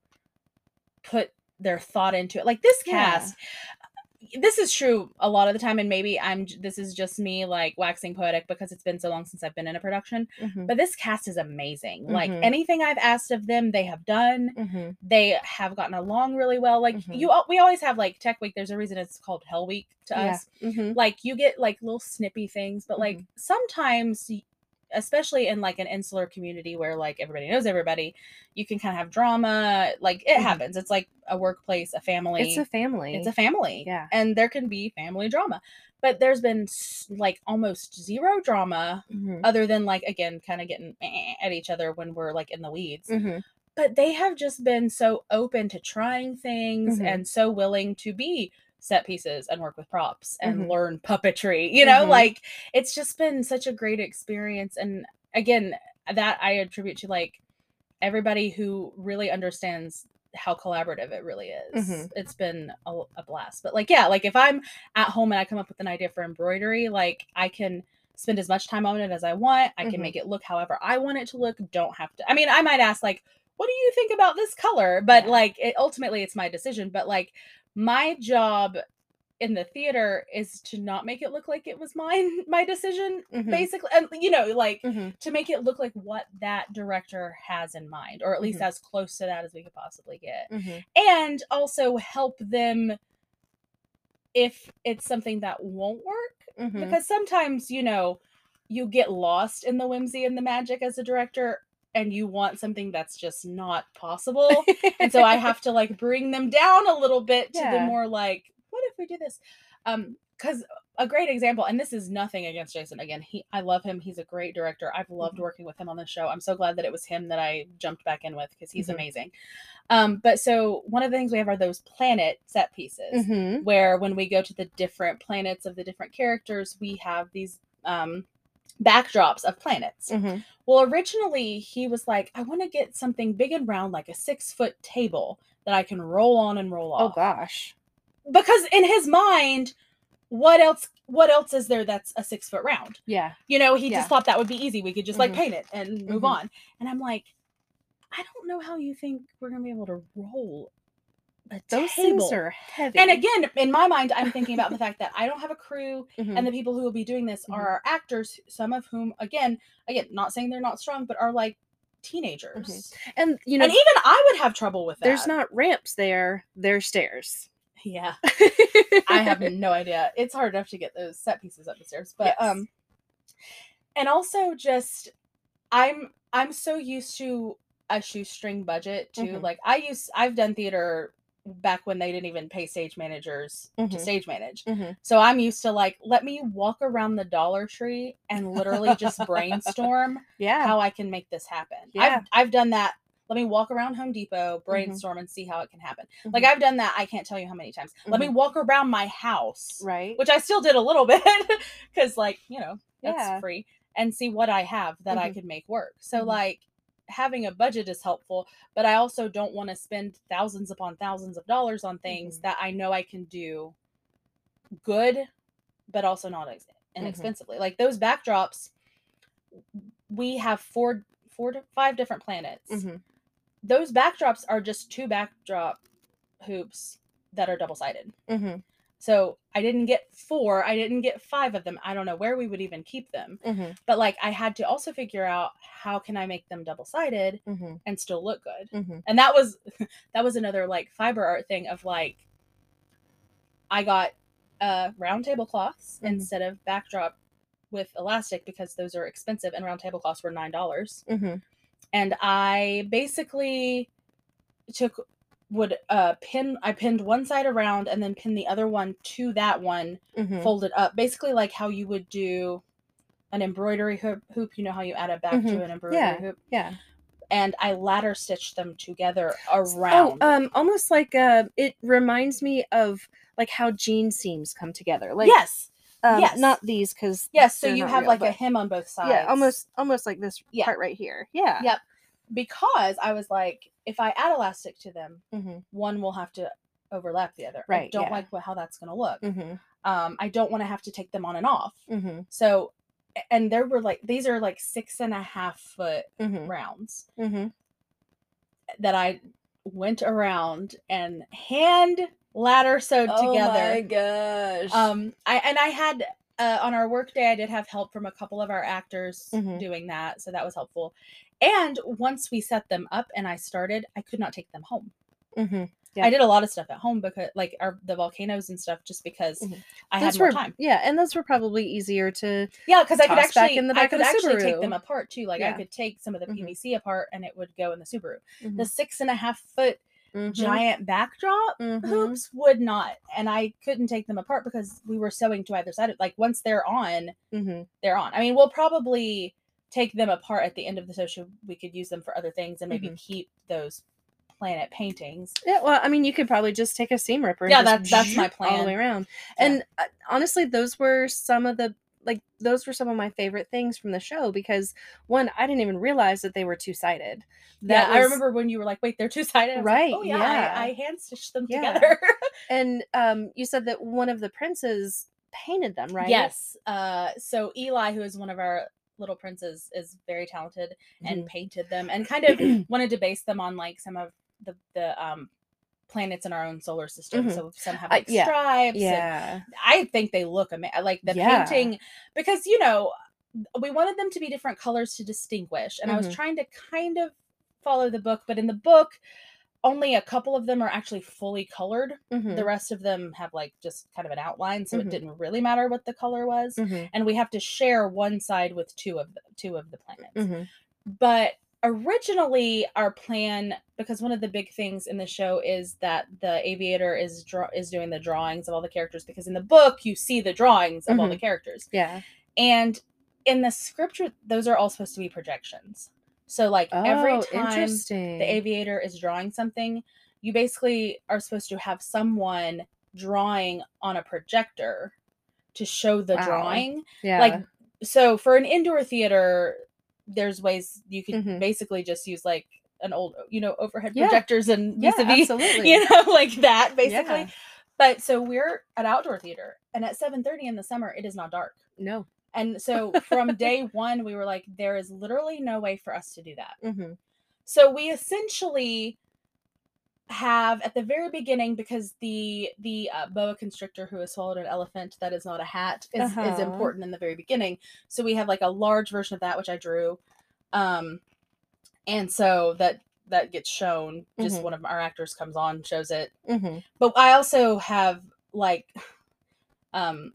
put their thought into it. Like this Yeah. cast, this is true a lot of the time, and maybe I'm j- this is just me like waxing poetic because it's been so long since I've been in a production, Mhm. but this cast is amazing. Like Mhm. anything I've asked of them, they have done. Mhm. They have gotten along really well. Like Mhm. you al- we always have like Tech Week. There's a reason it's called Hell Week to Yeah. us. Mhm. Like you get like little snippy things, but like Mhm. sometimes y- especially in like an insular community where like everybody knows everybody, you can kind of have drama. Like it Mhm. happens. It's like a workplace, a family. It's a family. It's a family. Yeah. And there can be family drama. But there's been s- like almost zero drama, Mhm. other than like, again, kind of getting eh, at each other when we're like in the weeds. Mhm. But they have just been so open to trying things Mhm. and so willing to be set pieces and work with props and Mhm. learn puppetry. You know, Mhm. like it's just been such a great experience. And again, that I attribute to like everybody who really understands how collaborative it really is. Mhm. It's been a, a blast. But like, yeah, like if I'm at home and I come up with an idea for embroidery, like I can spend as much time on it as I want. I can Mhm. make it look however I want it to look. Don't have to. I mean, I might ask like, what do you think about this color? But Yeah. like, it ultimately it's my decision. But like, my job in the theater is to not make it look like it was mine my decision, Mhm. basically, and you know, like Mhm. to make it look like what that director has in mind, or at least Mhm. as close to that as we could possibly get, Mhm. and also help them if it's something that won't work, Mhm. because sometimes, you know, you get lost in the whimsy and the magic as a director, and you want something that's just not possible. And so I have to like bring them down a little bit to the Yeah. more like, what if we do this? Um, because a great example, and this is nothing against Jason. Again, he I love him. He's a great director. I've loved Mhm. working with him on the show. I'm so glad that it was him that I jumped back in with, because he's Mhm. amazing. Um, but so one of the things we have are those planet set pieces, Mhm. where when we go to the different planets of the different characters, we have these um backdrops of planets. Mhm. Well, originally he was like, I want to get something big and round, like a six foot table that I can roll on and roll Oh off. gosh. Because in his mind, what else what else is there that's a six foot round? Yeah. You know, he Yeah. just thought that would be easy. We could just like Mhm. paint it and move Mhm. on. And I'm like, I don't know how you think we're gonna be able to roll a Those table. things are heavy. And again, in my mind, I'm thinking about the fact that I don't have a crew, Mhm. and the people who will be doing this Mhm. are our actors, some of whom, again, again, not saying they're not strong, but are like teenagers. And you know, And even I would have trouble with that. there's not ramps there, there's stairs. Yeah. I have no idea. It's hard enough to get those set pieces up the stairs. But Yes. um and also just I'm I'm so used to a shoestring budget too. Mhm. Like I used I've done theater back when they didn't even pay stage managers to Mhm. stage manage. Mhm. So I'm used to like, let me walk around the Dollar Tree and literally just brainstorm Yeah. how I can make this happen. Yeah. I've I've done that. Let me walk around Home Depot, brainstorm, and see how it can happen. Like Mhm. I've done that. I can't tell you how many times. Let me Mhm. walk around my house, Right. which I still did a little bit because, like, you know, that's Yeah. free, and see what I have that I Mhm. could make work. So, Mhm. like, having a budget is helpful, but I also don't want to spend thousands upon thousands of dollars on things Mhm. that I know I can do good, but also not ex- inexpensively. Like those backdrops, we have four, four to five different planets. Mhm. Those backdrops are just two backdrop hoops that are double-sided. Mhm. So I didn't get four. I didn't get five of them. I don't know where we would even keep them. Mhm. But like I had to also figure out how can I make them double-sided Mhm. and still look good. Mhm. And that was that was another like fiber art thing of like I got uh round tablecloths Mhm. instead of backdrop with elastic because those are expensive and round tablecloths were nine dollars. Mhm. And I basically took would uh pin I pinned one side around and then pin the other one to that one, Mhm. folded up, basically like how you would do an embroidery hoop, hoop you know how you add it back Mhm. to an embroidery Yeah. hoop. Yeah. And I ladder stitched them together Oh, around. um, almost like uh, it reminds me of like how jean seams come together. Like, yes. um, yes. not these because Yes, so they're you not have real, like a but hem on both sides. yeah, almost almost like this Yeah. part right here. Yeah. Yep. Because I was like, if I add elastic to them, Mhm. one will have to overlap the other. I Right. don't Yeah. like what, how that's going to look. Mhm. Um, I don't want to have to take them on and off. Mhm. So, and there were like, these are like six and a half foot Mhm. rounds Mhm. that I went around and hand ladder sewed Oh together. my gosh. Um, I and I had uh, on our work day, I did have help from a couple of our actors Mhm. doing that, so that was helpful. And once we set them up and I started, I could not take them home. Mhm. I Yeah. did a lot of stuff at home because, like, our the volcanoes and stuff, just because Mhm. I Those had more were time. yeah, and those were probably easier to Yeah, because I could toss back actually, in the I back of could the actually take them Subaru. apart too. Like I Yeah. could take some of the Mhm. P V C apart, and it would go in the Subaru. The Mhm. six and a half foot Mhm. giant backdrop Mhm. hoops would not, and I couldn't take them apart because we were sewing to either side. Like once they're on, Mhm. they're on. I mean, we'll probably take them apart at the end of the show so we could use them for other things and maybe Mhm. keep those planet paintings. Yeah, well, I mean, you could probably just take a seam ripper and Yeah, just that's that's my all the plan. way around. Yeah. And uh, honestly, those were some of the like those were some of my favorite things from the show because one, I didn't even realize that they were two-sided. Yeah, That I was remember when you were like, "Wait, they're two-sided." I was like, right. "Oh yeah, Yeah. I, I hand stitched them Yeah. together." And um, you said that one of the princes painted them, right? Yes. Uh, so Eli, who is one of our little princes, is very talented and Mhm. painted them and kind of wanted to base them on like some of the the um planets in our own solar system. Mhm. So some have Uh, like yeah. stripes. And Yeah. I think they look amazing. Like the Yeah. painting, because you know we wanted them to be different colors to distinguish, and I was Mhm. trying to kind of follow the book, but in the book, only a couple of them are actually fully colored. The Mhm. rest of them have like just kind of an outline, so it Mhm. didn't really matter what the color was. Mhm. And we have to share one side with two of the two of the planets. Mhm. But originally our plan, because one of the big things in the show is that the aviator is draw is doing the drawings of all the characters, because in the book you see the drawings of all the Mhm. characters. Yeah. And in the scripture, those are all supposed to be projections. So like every Oh, time interesting. the aviator is drawing something, you basically are supposed to have someone drawing on a projector to show the Wow. drawing. Yeah. Like, so for an indoor theater, there's ways you could Mhm. basically just use like an old, you know, overhead Yeah. projectors and Yeah, vis-a-vis, absolutely. you know, like that basically. Yeah. But so we're at outdoor theater, and at seven thirty in the summer, it is not dark. No. And so from day one, we were like, there is literally no way for us to do that. Mhm. So we essentially have at the very beginning, because the the uh, boa constrictor who has swallowed an elephant that is not a hat is, is Uh-huh. important in the very beginning. So we have like a large version of that, which I drew. Um, and so that that gets shown. Just Mhm. one of our actors comes on, shows it. Mhm. But I also have like um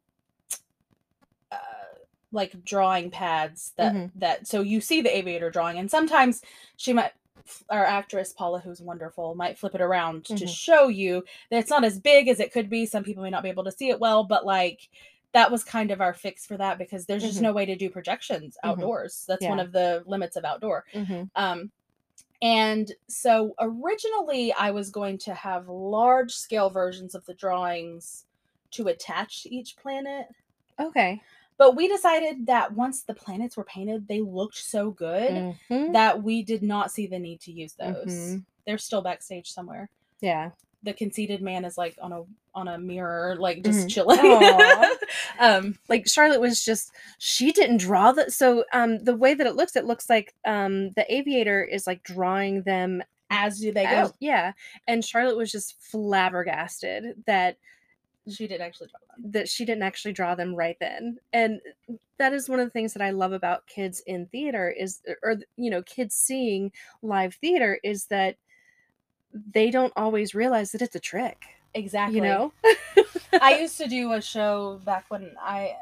uh, like drawing pads that Mhm. that so you see the aviator drawing, and sometimes she might, our actress Paula, who's wonderful, might flip it around to Mhm. show you that it's not as big as it could be. Some people may not be able to see it well, but like that was kind of our fix for that, because there's just Mhm. no way to do projections Mhm. outdoors. That's one Yeah. of the limits of outdoor. Mhm. Um, and so originally I was going to have large scale versions of the drawings to attach to each planet. Okay. But we decided that once the planets were painted, they looked so good Mhm. that we did not see the need to use those. Mhm. They're still backstage somewhere. Yeah. the conceited man is like on a on a mirror, like just Mhm. chilling. Aw. um, Like Charlotte was just she didn't draw the so um the way that it looks, it looks like um the aviator is like drawing them as do they as go. yeah, and Charlotte was just flabbergasted that She did actually draw them. that she didn't actually draw them right then. And that is one of the things that I love about kids in theater is or you know, kids seeing live theater is that they don't always realize that it's a trick. Exactly. You know? I used to do a show back when I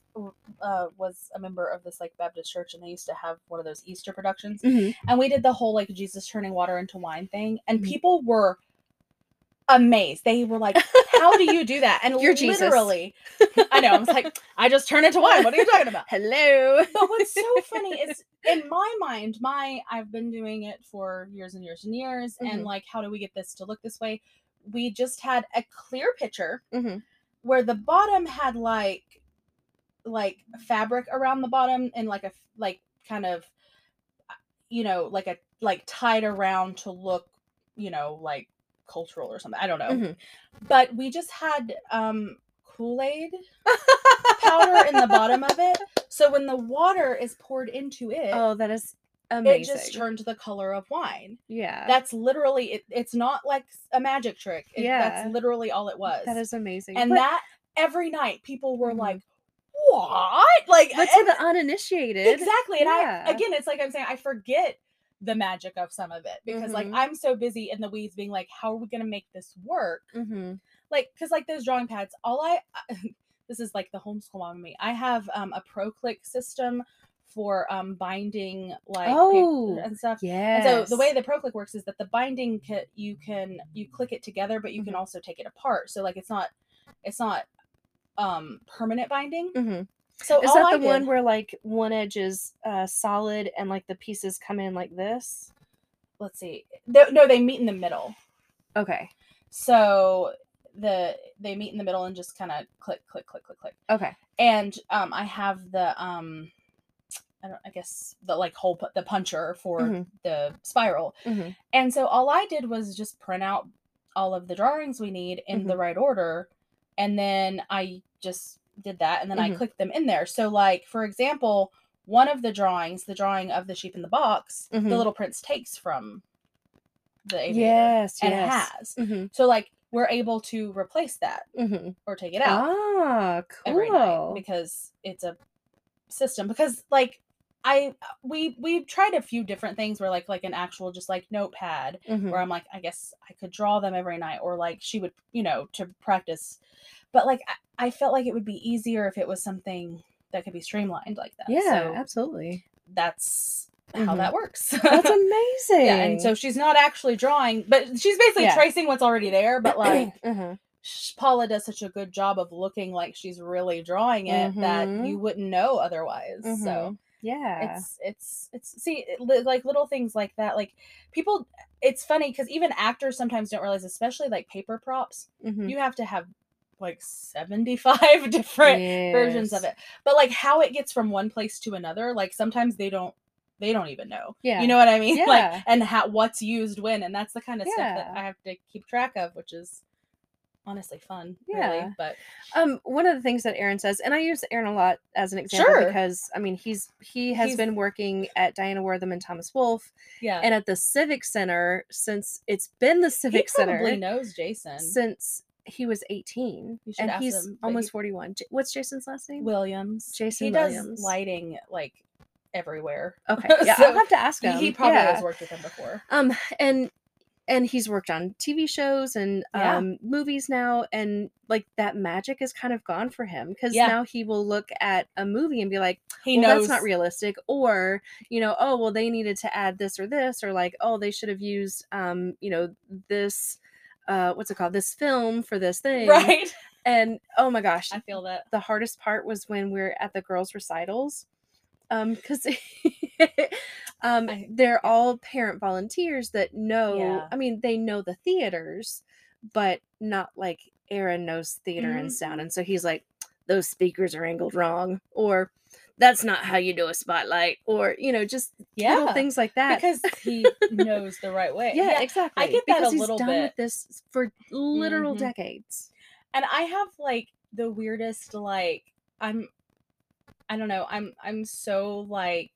uh, was a member of this like Baptist church, and they used to have one of those Easter productions, Mhm. and we did the whole like Jesus turning water into wine thing, and Mhm. people were amazed. They were like, "How do you do that?" And You're Jesus. literally, I know. I was like, "I just turn into wine. What are you talking about?" Hello. But what's so funny is, in my mind, my I've been doing it for years and years and years, Mhm. and like, how do we get this to look this way? We just had a clear picture Mhm. where the bottom had like like fabric around the bottom and like a like kind of you know like a like tied around to look you know like cultural or something. I don't know. Mhm. But we just had um Kool-Aid powder in the bottom of it, so when the water is poured into it, Oh, that is amazing. it just turned the color of wine. Yeah. That's literally it. It's not like a magic trick. It, Yeah. that's literally all it was. That is amazing. And But that every night people were Mhm. like, what? Like, but to and- the uninitiated. exactly. And yeah. I, again, it's like I'm saying, I forget the magic of some of it because like Mhm. I'm so busy in the weeds being like, how are we going to make this work? Mhm. Like, cause like those drawing pads, all I, this is like the homeschool mom in me. I have um, a ProClick system for um, binding like Oh, paper and stuff. yes. And so the way the ProClick works is that the binding kit, you can, you click it together, but you Mhm. can also take it apart. So like, it's not, it's not um permanent binding. Mhm. So Is all that I the did, one where like one edge is uh, solid and like the pieces come in like this? let's see. They- no, they meet in the middle. Okay. So the they meet in the middle and just kind of click, click, click, click, click. Okay. And um, I have the um, I don't, I guess the like hole, pu- the puncher for Mhm. the spiral. Mhm. And so all I did was just print out all of the drawings we need in the Mhm. right order, and then I just did that, and then I Mhm. clicked them in there. So like for example, one of the drawings, the drawing of the sheep in the box, the Mhm. Little Prince takes from the aviator Yes. and yes. has. Mhm. So like we're able to replace that Mhm. or take it out Ah, every night cool. because it's a system. Because like I we we tried a few different things where like like an actual just like notepad Mhm. where I'm like I guess I could draw them every night, or like she would you know to practice. But like I, I felt like it would be easier if it was something that could be streamlined like that. Yeah, So absolutely. that's how Mhm. that works. That's amazing. Yeah, and so she's not actually drawing, but she's basically Yeah. tracing what's already there. But like Mhm. sh- Paula does such a good job of looking like she's really drawing it that Mhm. you wouldn't know otherwise. So Mhm. Yeah. it's it's it's see it, li- like little things like that. Like people, it's funny because even actors sometimes don't realize, especially like paper props, Mhm. you have to have like seventy-five different versions of Yes. it. But like how it gets from one place to another, like sometimes they don't they don't even know. Yeah. You know what I mean? Yeah. Like and how what's used when, and that's the kind of stuff that Yeah. I have to keep track of, which is honestly fun, Yeah. really. But Um, one of the things that Aaron says, and I use Aaron a lot as an example Sure. because I mean he's he has He's- been working at Diana Wortham and Thomas Wolfe yeah, and at the Civic Center since it's been the he Civic probably Center knows Jason since he was eighteen, You should and ask he's him, but almost he- forty-one. J- What's Jason's last name? Williams. Jason he Williams. does lighting like everywhere. Okay, yeah, So I'll have to ask he, him. he probably yeah. has worked with him before. Um, and and he's worked on T V shows and Yeah. um movies now, and like that magic is kind of gone for him because Yeah. now he will look at a movie and be like, He well, knows that's not realistic, or you know, oh well, they needed to add this or this, or like, oh, they should have used um you know this uh what's it called, this film for this thing, right. and oh my gosh, I feel that. the hardest part was when we're at the girls' recitals, um because um I- they're all parent volunteers that know, Yeah. I mean they know the theaters, but not like Aaron knows theater and Mhm. sound, and so he's like, those speakers are angled wrong, or that's not how you do a spotlight, or, you know, just little Yeah, things like that. because he knows the right way. Yeah, Yeah, exactly. I get that because a he's little done bit. with this for literal Mhm. decades. And I have like the weirdest, like, I'm I don't know, I'm I'm so like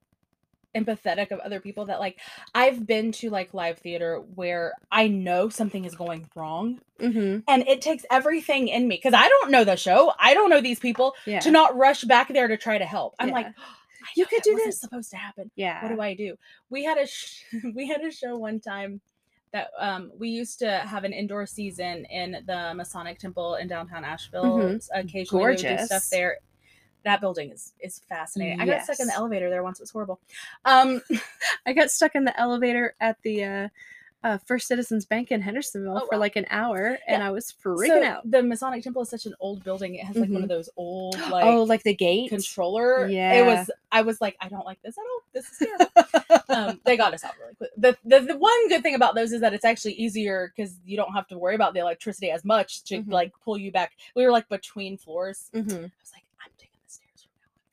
empathetic of other people that like I've been to like live theater where I know something is going wrong, Mm-hmm. and it takes everything in me because I don't know the show, I don't know these people, Yeah. to not rush back there to try to help. I'm like, Yeah. "Oh, I You know could that do wasn't this." supposed to happen. Yeah. What do I do? We had a sh- we had a show one time that um we used to have an indoor season in the Masonic Temple in downtown Asheville. Mhm. Occasionally we would do stuff Gorgeous. there. That building is is fascinating. I got stuck in the Yes. elevator there once. It was horrible. Um, I got stuck in the elevator at the uh, uh, First Citizens Bank in Hendersonville Oh, for wow. like an hour, and Yeah. I was freaking so out. the Masonic Temple is such an old building. It has like one Mhm. of those old like Oh, like the gate? controller. It Yeah. was. I was like, I don't like this at all. This is terrible. um, they got us out really quick. The, the the one good thing about those is that it's actually easier because you don't have to worry about the electricity as much to Mhm. like pull you back. We were like between floors. Mhm. I was like, I'm taking the stairs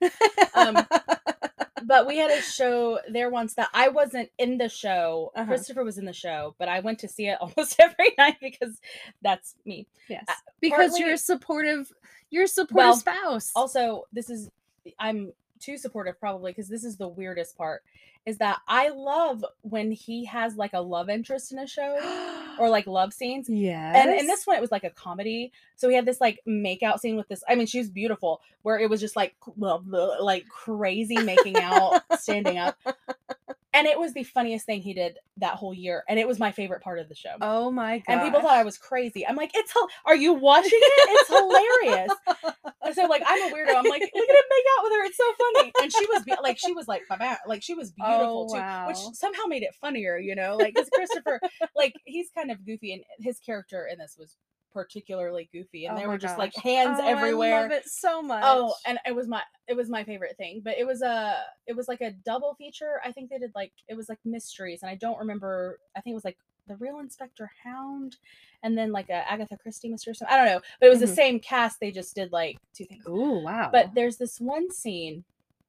from now on. Um, but we had a show there once that I wasn't in the show. Uh-huh. Christopher was in the show, but I went to see it almost every night because that's me. Yes. Uh, Because partly- you're a supportive, you're a supportive Well, spouse. Also, this is I'm too supportive probably because this is the weirdest part is that I love when he has like a love interest in a show or like love scenes. yes. And in this one, it was like a comedy. So we had this like makeout scene with this. I mean, she's beautiful, where it was just like blah, blah, like crazy making out, standing up, and it was the funniest thing he did that whole year. And it was my favorite part of the show. Oh my god. And people thought I was crazy. I'm like, it's are you watching it? It's hilarious. And so like I'm a weirdo. I'm like, look at him make out with her. It's so funny. And she was be- like, she was like, like she was beautiful Oh, too, wow. which somehow made it funnier, you know, like because Christopher, like he's kind of goofy, and his character in this was particularly goofy, and Oh there my were just gosh. like hands Oh, everywhere. I love it so much. Oh, and it was my it was my favorite thing. But it was a it was like a double feature. I think they did like it was like mysteries, and I don't remember. I think it was like The Real Inspector Hound, and then like a Agatha Christie mystery or something. I don't know, but it was Mhm. the same cast. They just did like two things. Ooh, wow. But there's this one scene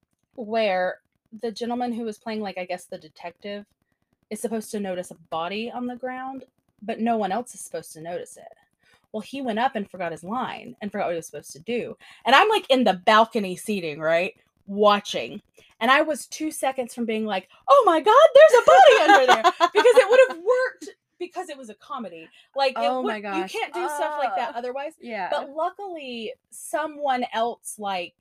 where the gentleman who was playing, like I guess the detective, is supposed to notice a body on the ground, but no one else is supposed to notice it. Well, he went up and forgot his line and forgot what he was supposed to do. And I'm like in the balcony seating, right? Watching. And I was two seconds from being like, oh my God, there's a body under there. Because it would have worked because it was a comedy. Like, it Oh would, my gosh. you can't do stuff like that Uh, otherwise. yeah. But luckily, someone else, like,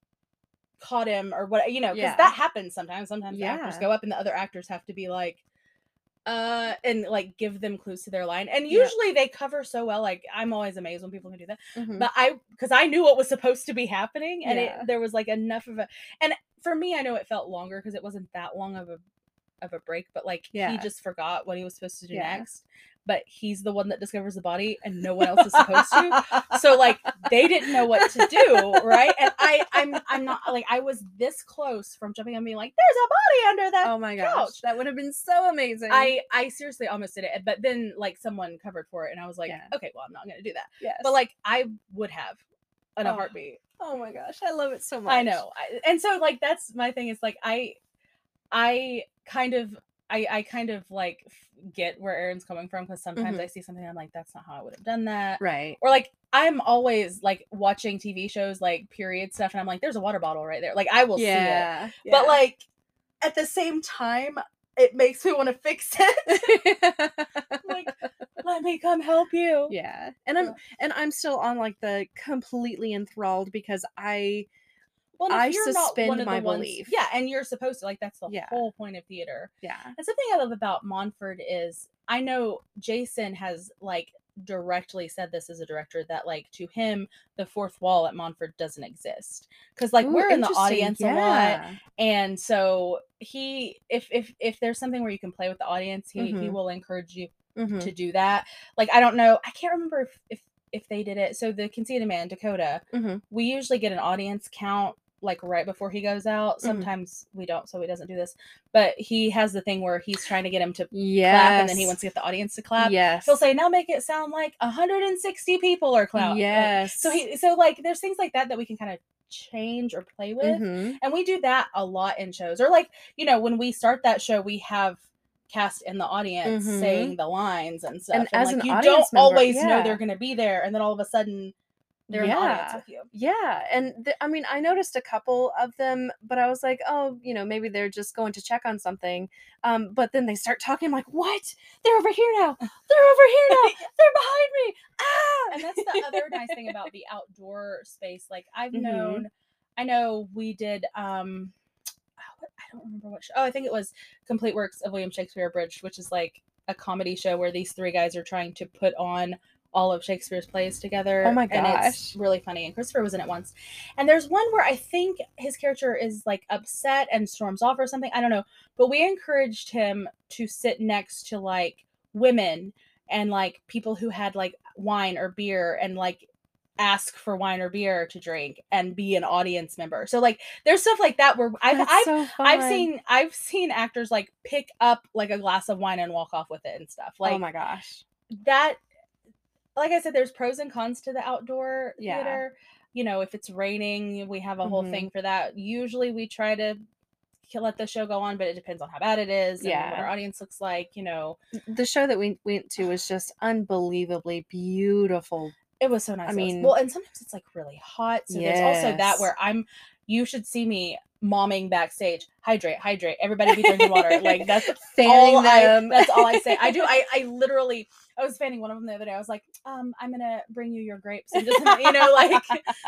caught him or what, you know, because Yeah. that happens sometimes. Sometimes the actors Yeah. go up and the other actors have to be like, uh and like give them clues to their line, and Yeah. usually they cover so well. Like I'm always amazed when people can do that. Mhm. But I because I knew what was supposed to be happening, and Yeah. it there was like enough of a, and for me I know it felt longer because it wasn't that long of a of a break, but like Yeah. he just forgot what he was supposed to do Yeah. next, but he's the one that discovers the body and no one else is supposed to. So like they didn't know what to do, right? And I I'm I'm not like I was this close from jumping on me like there's a body under that Oh my gosh. couch. That would have been so amazing. I I seriously almost did it, but then like someone covered for it, and I was like, Yeah. okay, well I'm not gonna do that. Yes. But like I would have in a Oh. heartbeat. Oh my gosh. I love it so much. I know, I, and so like that's my thing. Is like I I kind of I I kind of like f- get where Aaron's coming from, because sometimes Mhm. I see something I'm like that's not how I would have done that. Right. Or like I'm always like watching T V shows like period stuff, and I'm like there's a water bottle right there. Like I will see it. Yeah. But like at the same time, it makes me want to fix it. Like, let me come help you. yeah. And I'm Yeah. and I'm still on like the completely enthralled because I Well, and if I you're not suspend one of the my ones- belief. Yeah, and you're supposed to. Like, that's the Yeah. whole point of theater. yeah. And something I love about Monford is I know Jason has like directly said this as a director that like to him the fourth wall at Monford doesn't exist, because like Ooh, we're in the interesting. audience a lot, Yeah. and so he if if if there's something where you can play with the audience, he he Mhm. will encourage you Mhm. to do that. Like I don't know, I can't remember if if, if they did it. So the Conceited Man, Dakota, Mhm. we usually get an audience count like right before he goes out. Mhm. Sometimes we don't, so he doesn't do this. But he has the thing where he's trying to get him to Yes. clap, and then he wants to get the audience to clap. Yes. He'll say, "Now make it sound like one hundred sixty people are clapping." Yes. So he, so like, there's things like that that we can kind of change or play with. Mm-hmm. And we do that a lot in shows. Or like, you know, when we start that show, we have cast in the audience Mhm. saying the lines and stuff. And And, as like an you don't audience member- always know yeah. they're gonna be there, and then all of a sudden they're in the audience Yeah. with you. Yeah. And th- I mean, I noticed a couple of them, but I was like, oh, you know, maybe they're just going to check on something. Um, but then they start talking. I'm like, what? They're over here now. They're over here now. They're behind me. Ah! And that's the other nice thing about the outdoor space. Like I've Mhm. known, I know we did, um, I don't remember what show. Oh, I think it was Complete Works of William Shakespeare Abridged, which is like a comedy show where these three guys are trying to put on all of Shakespeare's plays together. Oh my And it's gosh. really funny. And Christopher was in it once. And there's one where I think his character is like upset and storms off or something. I don't know. But we encouraged him to sit next to like women and like people who had like wine or beer and like ask for wine or beer to drink and be an audience member. So like there's stuff like that where I've That's I've so fun. I've seen I've seen actors like pick up like a glass of wine and walk off with it and stuff. Like oh my gosh. that, like I said, there's pros and cons to the outdoor Yeah. theater. You know, if it's raining, we have a whole Mhm. thing for that. Usually we try to let the show go on, but it depends on how bad it is and Yeah. what our audience looks like, you know. The show that we went to was just unbelievably beautiful. It was so nice. I It was- mean- well, and sometimes it's like really hot. So there's also that Yes. where I'm, you should see me momming backstage. Hydrate, hydrate. Everybody be drinking water. Like that's Fanning all I, them. that's all I say. I do. I, I literally, I was fanning one of them the other day. I was like, um, I'm gonna bring you your grapes. And just, you know, like,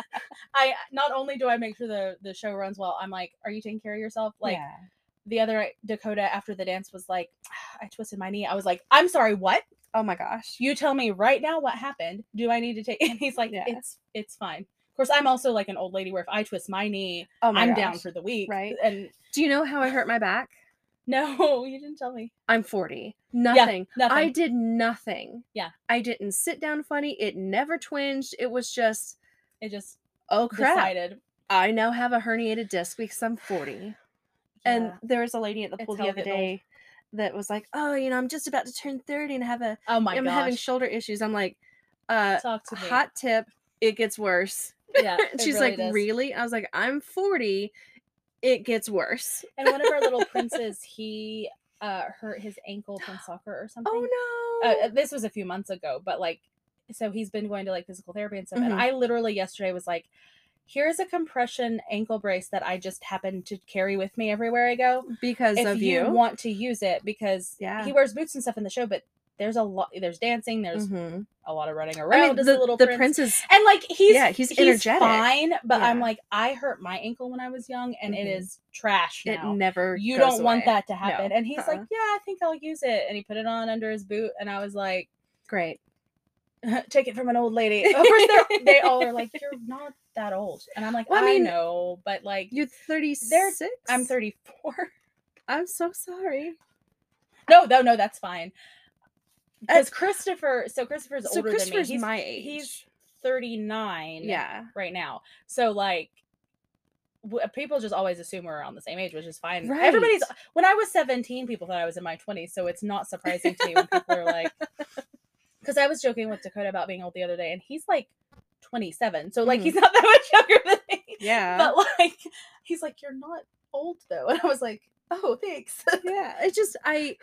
I not only do I make sure the the show runs well, I'm like, are you taking care of yourself? Like yeah. the other Dakota after the dance was like, I twisted my knee. I was like, I'm sorry, what? Oh my gosh. You tell me right now what happened. Do I need to take? And he's like, Yeah. it's it's fine. Of course, I'm also like an old lady where if I twist my knee, Oh my I'm gosh. down for the week. Right. And Do you know how I hurt my back? no, you didn't tell me. I'm forty. Nothing. nothing. I did nothing. Yeah. I didn't sit down funny. It never twinged. It was just, It just oh crap. decided. I now have a herniated disc because I'm forty. And Yeah. there was a lady at the It's pool the hell other getting old. day that was like, oh, you know, I'm just about to turn thirty and have a, Oh my I'm gosh. having shoulder issues. I'm like, uh, Talk to me. hot tip, it gets worse. Yeah. And it she's really like, does. really? I was like, I'm forty. It gets worse. And one of our little princes, he uh hurt his ankle playing soccer or something. Oh no. Uh, this was a few months ago, but like, so he's been going to like physical therapy and stuff. Mhm. And I literally yesterday was like, here's a compression ankle brace that I just happen to carry with me everywhere I go. because If of you you. want to use it, because Yeah. he wears boots and stuff in the show, but there's a lot, there's dancing, there's Mhm. a lot of running around I mean, as the, a little the prince. prince is, And like he's Yeah, he's energetic. fine, but I'm Yeah. like, I hurt my ankle when I was young, and it Mhm. is trash it now. never You goes don't want away. that to happen. No. And he's like, Uh-uh. yeah, I think I'll use it. And he put it on under his boot, and I was like, Great. take it from an old lady. Of course, they're, they all are like, you're not that old, and I'm like, Well, I I, mean, know, but like, You're thirty-six? I'm thirty-four. I'm so sorry. No, no, no, that's fine. Because Christopher, so Christopher's So older Christopher's than me. He's, my age. He's thirty-nine. Yeah. Right now. So like, w- people just always assume we're around the same age, which is fine. Right. Everybody's. When I was seventeen, people thought I was in my twenties, so it's not surprising to me when people are like. Because I was joking with Dakota about being old the other day, and he's like twenty-seven, so like Mhm. he's not that much younger than me. Yeah. But like, he's like, you're not old though, and I was like, oh, thanks. yeah. It's just, I,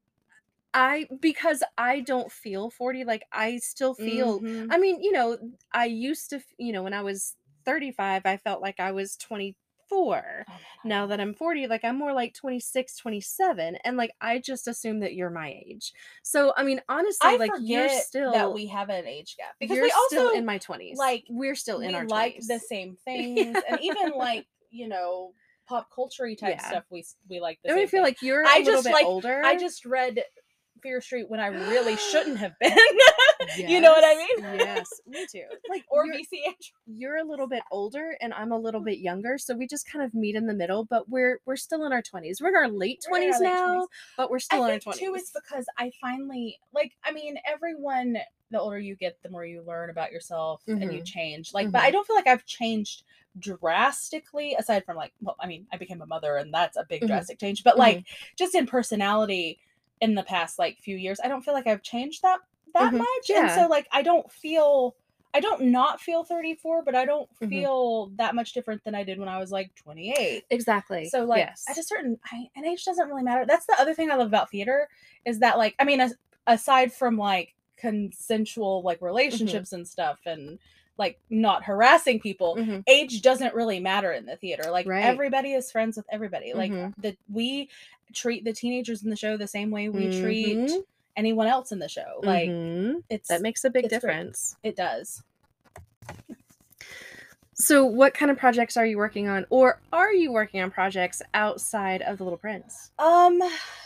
I, because I don't feel forty, like, I still feel, Mhm. I mean, you know, I used to, f- you know, when I was thirty-five, I felt like I was twenty-four. Oh, Now that I'm forty, like, I'm more like twenty-six, twenty-seven, and like, I just assume that you're my age. So, I mean, honestly, I like, you're forget still, that we have an age gap because you're we also still in my twenties. like, we're still in we our like twenties. the same things, and even like, you know, pop culture type Yeah. stuff. We s- we like the Don't same. you feel thing. like you're a I little just, bit like, older? I just read Fear Street when I really shouldn't have been. You know what I Yes, mean? Yes, me too. Like, Or you're, V C Andrew. you're a little bit older and I'm a little bit younger, so we just kind of meet in the middle, but we're we're still in our twenties. We're in our late We're in our twenties late now, twenties. but we're still I in our think twenties. too, it's because I finally like. I mean, everyone. The older you get, the more you learn about yourself and you Mhm. change. Like, but I don't feel like I've changed drastically. Aside from like, well, I mean, I became a mother, and that's a big Mhm. drastic change. But like, just in personality, in the past like few years, I don't feel like I've changed that that Mhm. much. And Yeah. so like, I don't feel. I don't not feel thirty-four, but I don't Mhm. feel that much different than I did when I was like twenty-eight. Exactly. So like Yes. at a certain I, and age doesn't really matter. That's the other thing I love about theater is that like I mean as, aside from like consensual like relationships and stuff and like not harassing people, Mhm. age doesn't really matter in the theater. Like Right. everybody is friends with everybody. Like Mhm. the we treat the teenagers in the show the same way we treat Mhm. anyone else in the show. Like Mhm. it's That makes a big it's great. difference. It does. So what kind of projects are you working on, or are you working on projects outside of The Little Prince? Um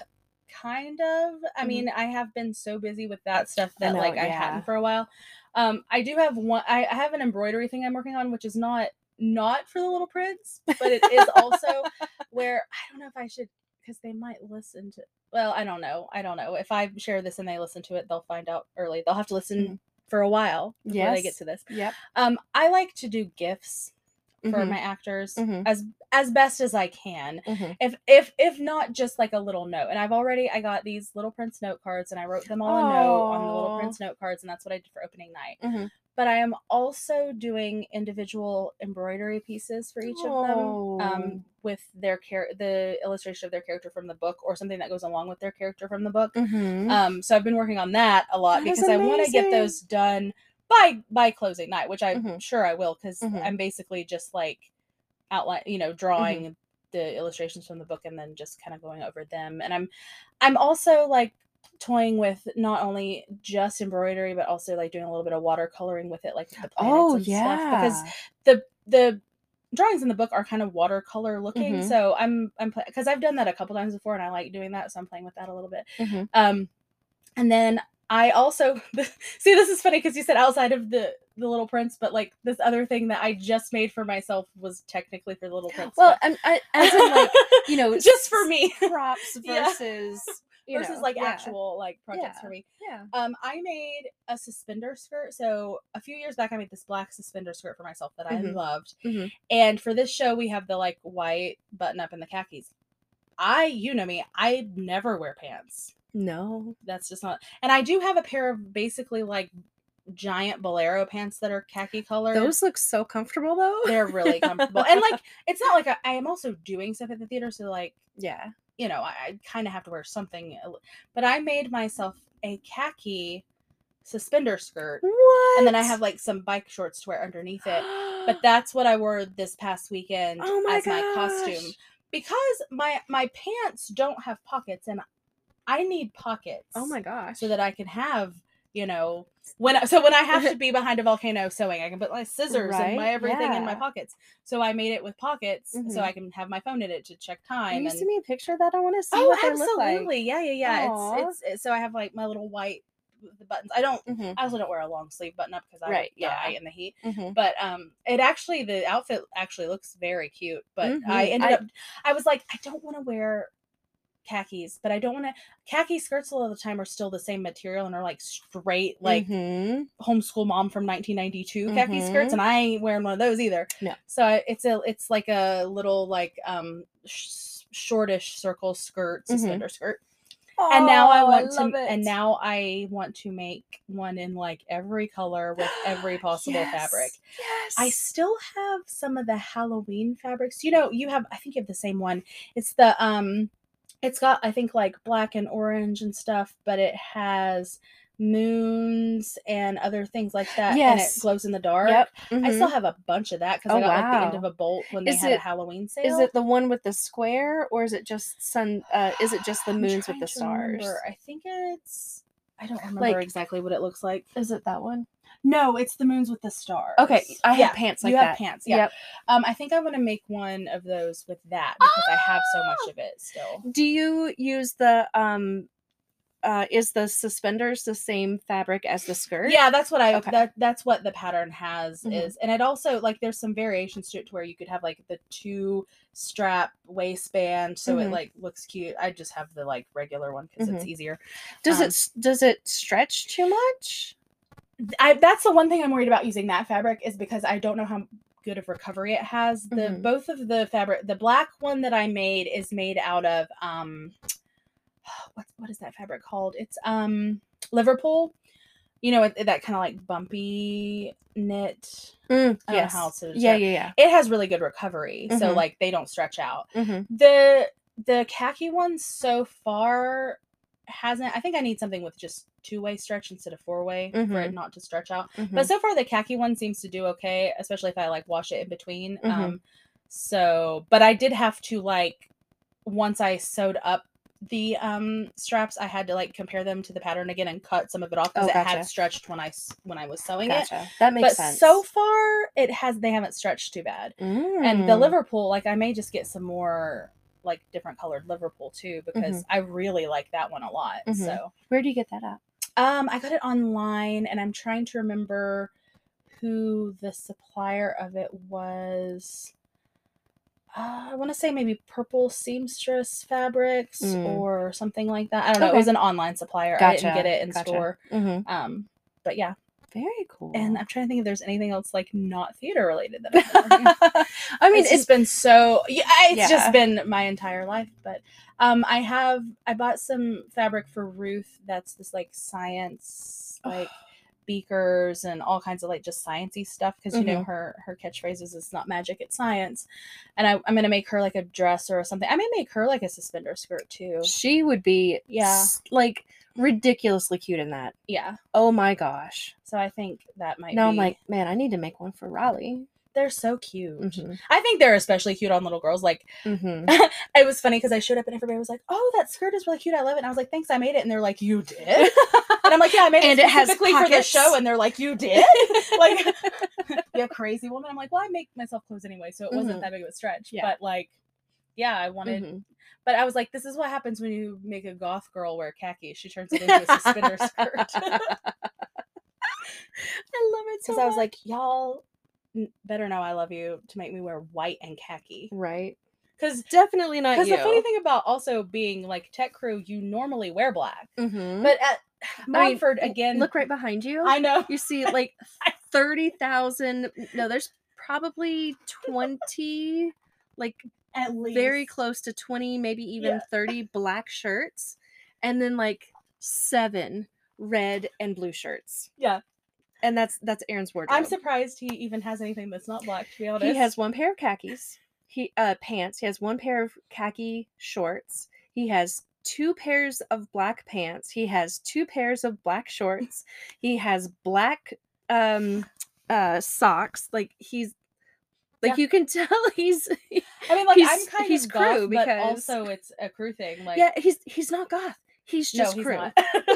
kind of. I Mhm. mean, I have been so busy with that stuff I that know, like I yeah. hadn't for a while. Um I do have one I, I have an embroidery thing I'm working on, which is not not for The Little Prince, but it is also where I don't know if I should because they might listen to well, I don't know. I don't know. If I share this and they listen to it, they'll find out early. They'll have to listen Mhm. for a while before they get Yes. to this. Yep. Um I like to do gifts for Mhm. my actors Mhm. as as best as I can. Mhm. If if if not just like a little note. And I've already I got these Little Prince note cards and I wrote them all a note on the Little Aw. Prince note cards and that's what I did for opening night. Mhm. But I am also doing individual embroidery pieces for each of them Oh. um with their care the illustration of their character from the book or something that goes along with their character from the book. Mhm. Um so I've been working on that a lot That is because I want to get amazing. those done by by closing night, which I'm Mhm. sure I will because Mhm. I'm basically just like outline, you know, drawing the illustrations from the book and then just kind of going over them. And I'm I'm also like toying with not only just embroidery but also like doing a little bit of watercoloring with it, like with the planets Oh, and stuff because yeah. the the drawings in the book are kind of watercolor looking. Mhm. So I'm I'm because I've done that a couple times before and I like doing that, so I'm playing with that a little bit. Mhm. Um and then I also see this is funny because you said outside of the the Little Prince, but like this other thing that I just made for myself was technically for the Little Prince. Well, but- I'm, I, as in like, you know, just for me props Yeah. versus you versus know, like yeah. actual like projects Yeah. for me. Yeah. Um, I made a suspender skirt. So a few years back, I made this black suspender skirt for myself that I Mhm. loved. Mhm. And for this show, we have the like white button up and the khakis. I, you know me, I never wear pants. No. That's just not. And I do have a pair of basically like giant bolero pants that are khaki colored. Those look so comfortable though. They're really comfortable. And like, it's not like I, I am also doing stuff at the theater. So like, Yeah. you know, I, I kind of have to wear something. But I made myself a khaki suspender skirt. What? And then I have like some bike shorts to wear underneath it. But that's what I wore this past weekend oh my as my gosh. costume. Because my my pants don't have pockets and I need pockets. Oh my gosh. So that I can have, you know, when I, so when I have to be behind a volcano sewing, I can put my scissors and my Right? everything in my Yeah. pockets. So I made it with pockets Mhm. so I can have my phone in it to check Will time. you and send me a picture of that? I want to see oh, what they look like. absolutely, yeah, yeah, yeah. Aw. It's, it's it's so I have like my little white the buttons. I don't. Mhm. I also don't wear a long sleeve button up because I Right, would die yeah. in the heat. Mhm. But um, it actually the outfit actually looks very cute. But I Mhm. ended I- up. I was like, I don't want to wear khakis, but I don't want to. Khaki skirts a lot of the time are still the same material and are like straight like Mhm. homeschool mom from nineteen ninety-two khaki skirts, Mhm. and I ain't wearing one of those either. No. So I- it's a it's like a little like um sh- shortish circle skirt, Mhm. suspender skirt. And now I Oh, want to love it. and now I want to make one in like every color with every possible Yes. fabric. Yes. I still have some of the Halloween fabrics. You know, you have I think you have the same one. It's the um it's got I think like black and orange and stuff, but it has moons and other things like that, and Yes. it glows in the dark. Yep. I still Mhm. have a bunch of that because Oh, I got like the end wow. of a bolt when they Is had a it- Halloween sale. Is it the one with the square, or is it just sun? Uh, is it just the I'm moons with trying the to stars? remember. I think it's. I don't remember Like- exactly what it looks like. Is it that one? No, it's the moons with the stars. Okay, I have Yeah, pants like you that. have pants. Yeah. Yep. Um, I think I want to make one of those with that because I have so much of it still. Do you use the um? Uh, is the suspenders the same fabric as the skirt? Yeah, that's what I. Okay. That that's what the pattern has Mhm. is, and it also like there's some variations to it to where you could have like the two strap waistband, so it Mhm. like looks cute. I just have the like regular one because it's Mhm. easier. Does Um, it s- does it stretch too much? I that's the one thing I'm worried about using that fabric is because I don't know how good of recovery it has. The Mhm. both of the fabric, the black one that I made is made out of um what what is that fabric called? It's um Liverpool. you know, it, that kind of like bumpy knit. Mm, I don't yes. know how else to Yeah, describe. yeah, yeah. It has really good recovery, so Mhm. like they don't stretch out. Mhm. The the khaki one so far hasn't. I think I need something with just two-way stretch instead of four-way for it Mhm. not to stretch out. But Mhm. so far the khaki one seems to do okay, especially if I like wash it in between. Mhm. Um, so, but I did have to like once I sewed up the um straps, I had to like compare them to the pattern again and cut some of it off because Oh, it gotcha. had stretched when I s- when I was sewing it. Gotcha. That makes But sense. so far, it has they haven't stretched too bad. And the Mm. Liverpool, like I may just get some more like different colored Liverpool too because Mhm. I really like that one a lot. Mhm. So Where do you get that at? um, I got it online, and I'm trying to remember who the supplier of it was. Uh, I want to say maybe Purple Seamstress Fabrics Mm. or something like that. I don't know. It Okay. was an online supplier. I didn't get Gotcha. it in Gotcha. store. Mhm. Um, but yeah. Very cool. And I'm trying to think if there's anything else like not theater related that I've been working. I mean, it's just been so yeah, it's Yeah. just been my entire life. But um, I have I bought some fabric for Ruth. That's this like science like beakers and all kinds of like just sciencey stuff because you know Mhm. her her catchphrase is it's not magic, it's science. And I, I'm gonna make her like a dress or something. I may make her like a suspender skirt too. She would be Yeah. s- like ridiculously cute in that. Yeah. Oh my gosh. So I think that might Now be. I'm like, man, I need to make one for Raleigh. They're so cute. Mhm. I think they're especially cute on little girls. Like, Mhm. it was funny because I showed up and everybody was like, "Oh, that skirt is really cute. I love it." And I was like, "Thanks, I made it." And they're like, "You did?" And I'm like, "Yeah, I made it And it has specifically for the pockets. show." And they're like, "You did?" Like, you crazy woman. I'm like, "Well, I make myself clothes anyway, so it wasn't Mhm. that big of a stretch." Yeah. But like, yeah, I wanted. Mhm. But I was like, "This is what happens when you make a goth girl wear khaki. She turns it into a suspender skirt." I love it so Because I was much. like, "Y'all n- better know I love you to make me wear white and khaki." Right. Because Definitely not Because you. the funny thing about also being like tech crew, you normally wear black, Mhm. but at I mean, Montford l- again, look right behind you. I know You see like thirty thousand. No, there's probably twenty, like at least very close to twenty, maybe even Yeah. thirty black shirts, and then like seven red and blue shirts. Yeah, And that's that's Aaron's wardrobe. I'm surprised he even has anything that's not black. To be honest, He has one pair of khakis. He uh pants. He has one pair of khaki shorts. He has two pairs of black pants. He has two pairs of black shorts. He has black um uh socks. Like he's like Yeah. you can tell he's I mean, like he's, I'm kind he's of crew goth, but because also it's a crew thing. Like, yeah, he's he's not goth. He's no, just he's crew. not.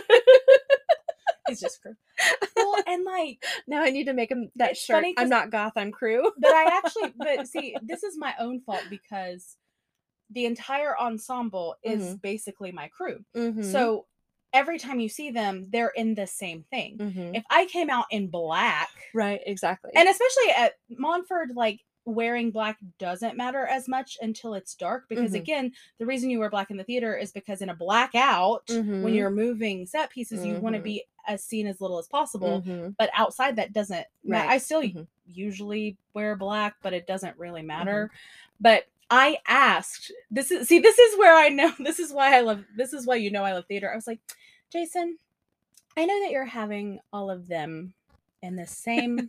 He's just crew. Well, and like Now I need to make him that It's shirt. funny 'cause- I'm not goth, I'm crew. but I actually, but see, this is my own fault because the entire ensemble is Mhm. basically my crew. Mhm. So every time you see them, they're in the same thing. Mhm. If I came out in black, Right, exactly. and especially at Montford, like wearing black doesn't matter as much until it's dark because Mhm. again, the reason you wear black in the theater is because in a blackout, Mhm. when you're moving set pieces, you want to Mhm. be as seen as little as possible. Mhm. But outside that doesn't matter. Right. I still Mhm. usually wear black, but it doesn't really matter. But I asked, this is see, this is where I know this is why I love this is why you know I love theater. I was like, Jason, I know that you're having all of them in the same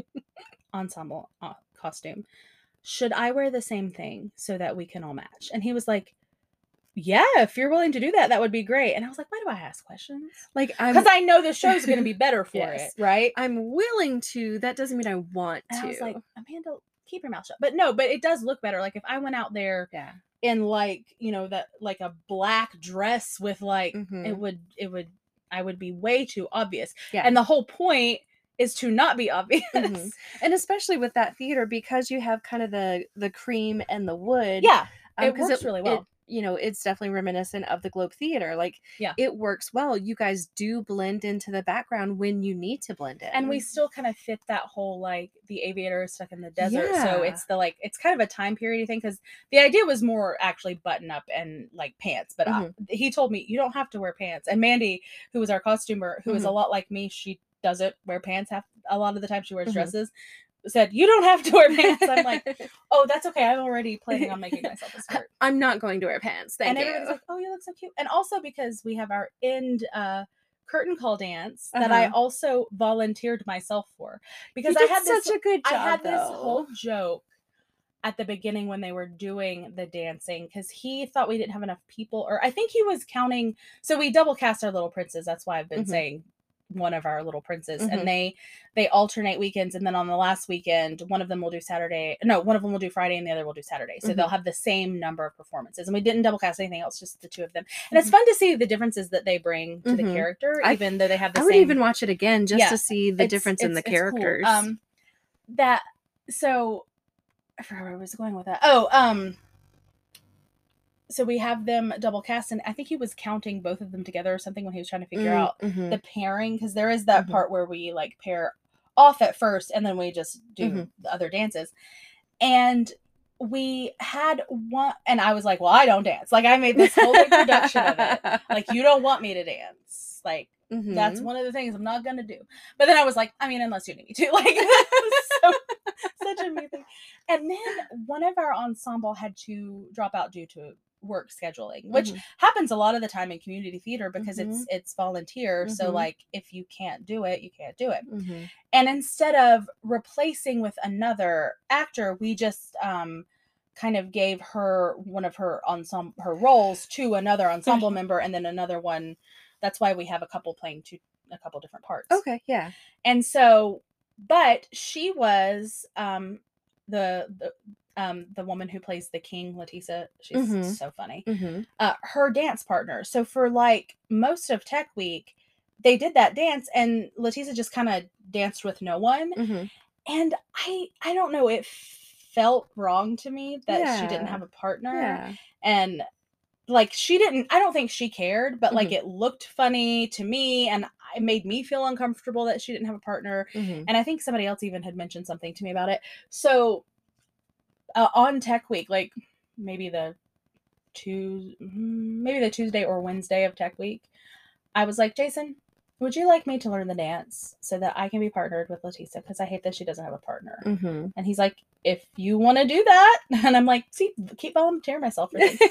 ensemble uh, costume. Should I wear the same thing so that we can all match? And he was like, yeah, if you're willing to do that, that would be great. And I was like, why do I ask questions? Like I'm Because I know the show's going to be better for Yes. it, right? I'm willing to. That doesn't mean I want And to. I was like, Amanda, keep your mouth shut. But no, but it does look better. Like if I went out there yeah. in like, you know, that like a black dress with like Mhm. it would it would I would be way too obvious. Yeah. And the whole point is to not be obvious. Mhm. And especially with that theater because you have kind of the the cream and the wood. Yeah. um, It 'cause works really well. It, you know, it's definitely reminiscent of the Globe Theater. Like, Yeah. it works well. You guys do blend into the background when you need to blend in. And we still kind of fit that whole like the aviator is stuck in the desert. So Yeah. it's the like it's kind of a time period thing because the idea was more actually button up and like pants. But uh, he told me you don't have to wear pants. And Mandy, who was our costumer, who is a Mhm. lot like me, she doesn't wear pants half a lot of the time. She wears Mhm. dresses. Said you don't have to wear pants. I'm like, oh, that's okay. I'm already planning on making myself a skirt. I'm not going to wear pants. Thank and you. everybody's like, oh, you look so cute. And also because we have our end uh curtain call dance uh-huh. that I also volunteered myself for because you I did had this such a good job, I had though. this whole joke at the beginning when they were doing the dancing because he thought we didn't have enough people, or I think he was counting. So we double cast our little princes. That's why I've been mm-hmm. saying one of our little princes, mm-hmm. and they they alternate weekends, and then on the last weekend one of them will do Saturday no one of them will do Friday and the other will do Saturday, so mm-hmm. they'll have the same number of performances, and we didn't double cast anything else, just the two of them, and mm-hmm. it's fun to see the differences that they bring to mm-hmm. the character, I, even though they have the I same. would even watch it again just yeah, to see the it's, difference it's, in the it's characters. Cool. um that so I forgot where I was going with that. Oh um So we have them double cast, and I think he was counting both of them together or something when he was trying to figure mm, out mm-hmm. the pairing, because there is that mm-hmm. part where we like pair off at first and then we just do mm-hmm. the other dances. And we had one, and I was like, well, I don't dance. Like I made this whole big production of it. Like, you don't want me to dance. Like mm-hmm. that's one of the things I'm not gonna do. But then I was like, I mean, unless you need me to. Like so, such a me thing. And then one of our ensemble had to drop out due to work scheduling, which mm-hmm. happens a lot of the time in community theater because mm-hmm. it's it's volunteer. Mm-hmm. So like if you can't do it, you can't do it. Mm-hmm. And instead of replacing with another actor, we just um kind of gave her one of her ensemble her roles to another ensemble member, and then another one. That's why we have a couple playing two a couple different parts. Okay, yeah. And so, but she was um the the um the woman who plays the king, Letisa. She's mm-hmm. so funny. Mm-hmm. Uh her dance partner. So for like most of Tech Week, they did that dance, and Letisa just kind of danced with no one. Mm-hmm. And I I don't know, it felt wrong to me that yeah. she didn't have a partner. Yeah. And like she didn't I don't think she cared, but mm-hmm. like it looked funny to me, and it made me feel uncomfortable that she didn't have a partner. Mm-hmm. And I think somebody else even had mentioned something to me about it. So uh, on Tech Week, like maybe the two maybe the Tuesday or Wednesday of Tech Week, I was like, Jason, would you like me to learn the dance so that I can be partnered with Letisa? Because I hate that she doesn't have a partner. Mm-hmm. And he's like, if you want to do that. And I'm like, see, keep volunteering myself for things.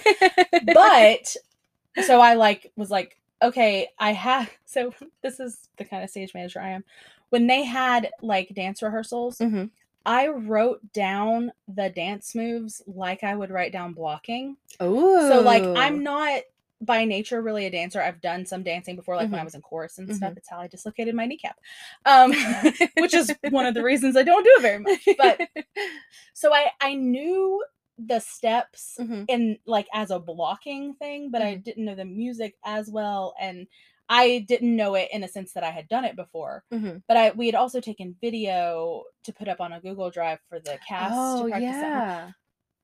But so I like was like, okay, I have. So this is the kind of stage manager I am. When they had like dance rehearsals, mm-hmm. I wrote down the dance moves like I would write down blocking. Oh, so like I'm not by nature really a dancer. I've done some dancing before, like mm-hmm. when I was in chorus and mm-hmm. stuff. It's how I dislocated my kneecap, um, which is one of the reasons I don't do it very much. But so I I knew the steps mm-hmm. in like as a blocking thing, but mm-hmm. I didn't know the music as well, and I didn't know it in a sense that I had done it before. Mm-hmm. But I we had also taken video to put up on a Google Drive for the cast oh, to practice. Yeah.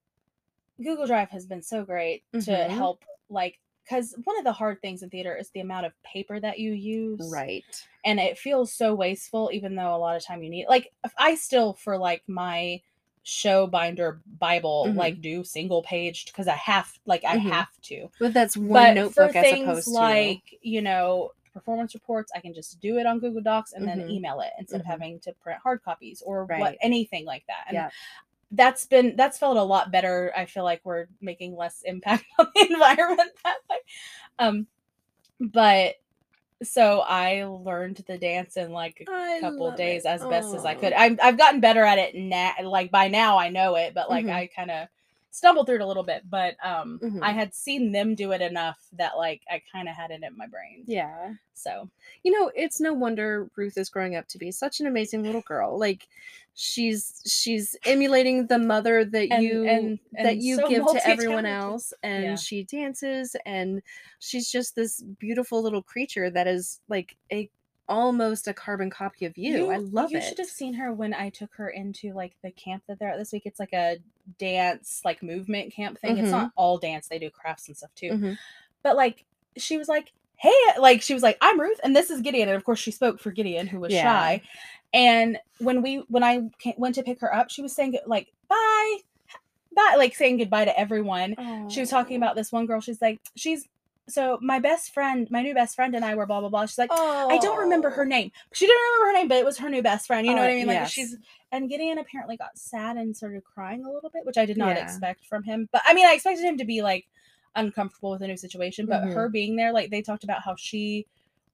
It. Google Drive has been so great mm-hmm. to help, like. Because one of the hard things in theater is the amount of paper that you use. Right. And it feels so wasteful, even though a lot of time you need... Like, if I still, for, like, my show binder Bible, mm-hmm. like, do single-paged, because I have... Like, I mm-hmm. have to. But that's one but notebook for as things opposed to... like, you know, performance reports, I can just do it on Google Docs and mm-hmm. then email it instead mm-hmm. of having to print hard copies or right. what anything like that. And yeah. That's been, that's felt a lot better. I feel like we're making less impact on the environment that way. Um, but so I learned the dance in like a I couple days it. as Aww. best as I could. I'm, I've gotten better at it now. Like by now I know it, but like mm-hmm. I kind of stumbled through it a little bit, but um, mm-hmm. I had seen them do it enough that like I kind of had it in my brain. Yeah. So, you know, it's no wonder Ruth is growing up to be such an amazing little girl. Like she's she's emulating the mother that and, you and, and that you so give to everyone else, and yeah. she dances, and she's just this beautiful little creature that is like a almost a carbon copy of you. you I love you it. You should have seen her when I took her into like the camp that they're at this week. It's like a dance like movement camp thing. Mm-hmm. It's not all dance. They do crafts and stuff too. Mm-hmm. But like she was like, hey, like she was like, I'm Ruth and this is Gideon. And of course she spoke for Gideon, who was yeah. shy. And when we when I went to pick her up, she was saying like, bye, bye, like saying goodbye to everyone. Aww. She was talking about this one girl. She's like, she's So my best friend, my new best friend and I were blah, blah, blah. She's like, oh. I don't remember her name. She didn't remember her name, but it was her new best friend. You know uh, what I mean? Like yes. she's, and Gideon apparently got sad and started crying a little bit, which I did not yeah. expect from him. But I mean, I expected him to be like uncomfortable with a new situation, but mm-hmm. her being there, like they talked about how she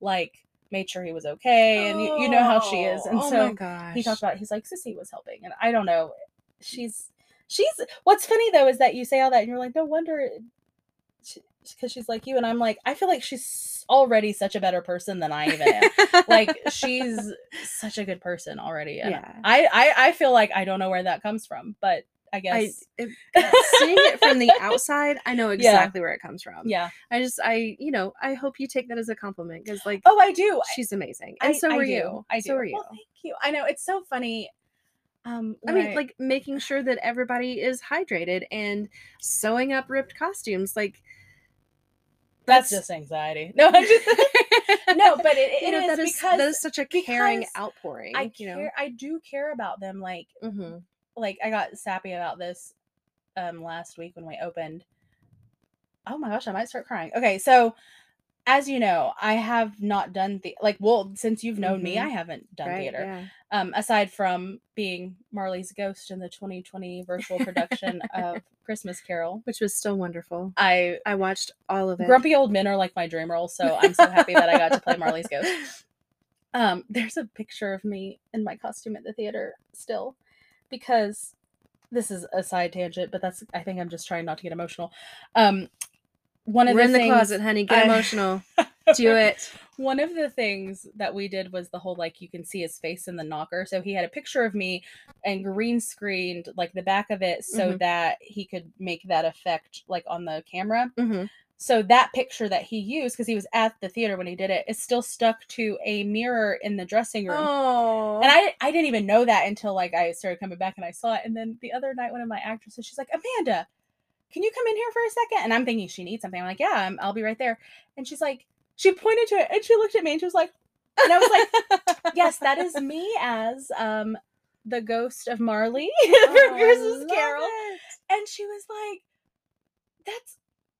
like made sure he was okay, and you, you know how she is. And oh so my gosh. he talked about it. He's like, Sissy was helping, and I don't know. She's she's. What's funny though is that you say all that, and you're like, no wonder, because she, she's like you, and I'm like, I feel like she's already such a better person than I even am. Like she's such a good person already. And yeah. I, I I feel like I don't know where that comes from, but I guess I, if, seeing it from the outside, I know exactly yeah. where it comes from. Yeah. I just, I, you know, I hope you take that as a compliment because, like, oh, I do. she's amazing, and I, so I are do. you. I do. So are you. Well, thank you. I know it's so funny. Um, I mean, I, like making sure that everybody is hydrated and sewing up ripped costumes, like. That's, that's just anxiety. No, I'm just no, but it, it you know, is that is because that is such a caring outpouring. I you know, care. I do care about them. Like, mm-hmm. like I got sappy about this um last week when we opened. Oh my gosh, I might start crying. Okay, so as you know, I have not done the like. Well, since you've known mm-hmm. me, I haven't done right, theater. Yeah. Um, aside from being Marley's ghost in the twenty twenty virtual production of Christmas Carol, which was still wonderful. I I watched all of it. Grumpy Old Men are like my dream role, so I'm so happy that I got to play Marley's ghost. Um, there's a picture of me in my costume at the theater still, because this is a side tangent, but that's I think I'm just trying not to get emotional. Um, one of We're the in the things, closet, honey. Get I, emotional. Do it. One of the things that we did was the whole, like, you can see his face in the knocker. So he had a picture of me and green screened like the back of it so mm-hmm. that he could make that effect like on the camera. Mm-hmm. So that picture that he used, because he was at the theater when he did it, is still stuck to a mirror in the dressing room. Oh. And I I didn't even know that until like I started coming back and I saw it. And then the other night, one of my actresses, she's like, Amanda, can you come in here for a second? And I'm thinking she needs something. I'm like, yeah, I'm, I'll be right there. And she's like, she pointed to it and she looked at me and she was like, and I was like, yes, that is me as um the ghost of Marley oh, from Christmas Carol. It. And she was like, that's,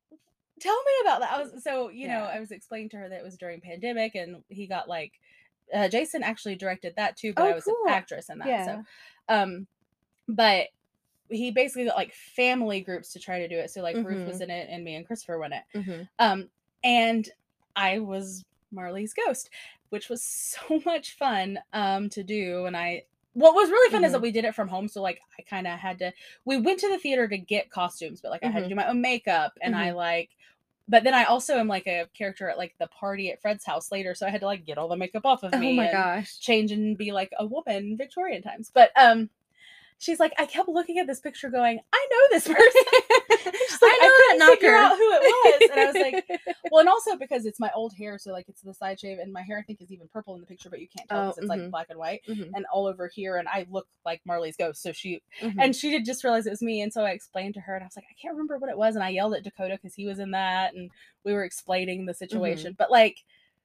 tell me about that. I was, so, you yeah. know, I was explaining to her that it was during pandemic and he got like, uh, Jason actually directed that too, but oh, I was cool. an actress in that. Yeah. So, um, but he basically got like family groups to try to do it. So like mm-hmm. Ruth was in it and me and Christopher were in it. Mm-hmm. Um, and I was Marley's ghost, which was so much fun um to do. And I, what was really fun mm-hmm. is that we did it from home. So like I kind of had to, we went to the theater to get costumes, but like mm-hmm. I had to do my own makeup and mm-hmm. I like, but then I also am like a character at like the party at Fred's house later. So I had to like get all the makeup off of me. Oh my and gosh. Change and be like a woman in Victorian times. But um she's like, I kept looking at this picture going, I know this person. She's like, I know I that knocker. Out who it was. And I was like, well, and also because it's my old hair. So like it's the side shave and my hair, I think, is even purple in the picture, but you can't tell because oh, it's mm-hmm. like black and white mm-hmm. and all over here. And I look like Marley's ghost. So she, mm-hmm. and she did just realize it was me. And so I explained to her and I was like, I can't remember what it was. And I yelled at Dakota because he was in that and we were explaining the situation. Mm-hmm. But like,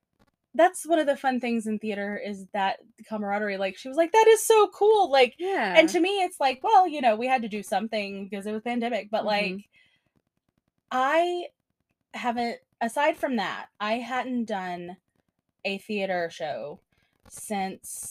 that's one of the fun things in theater is that camaraderie. Like she was like, that is so cool. Like, yeah. And to me, it's like, well, you know, we had to do something because it was pandemic, but mm-hmm. like, I haven't, aside from that, I hadn't done a theater show since,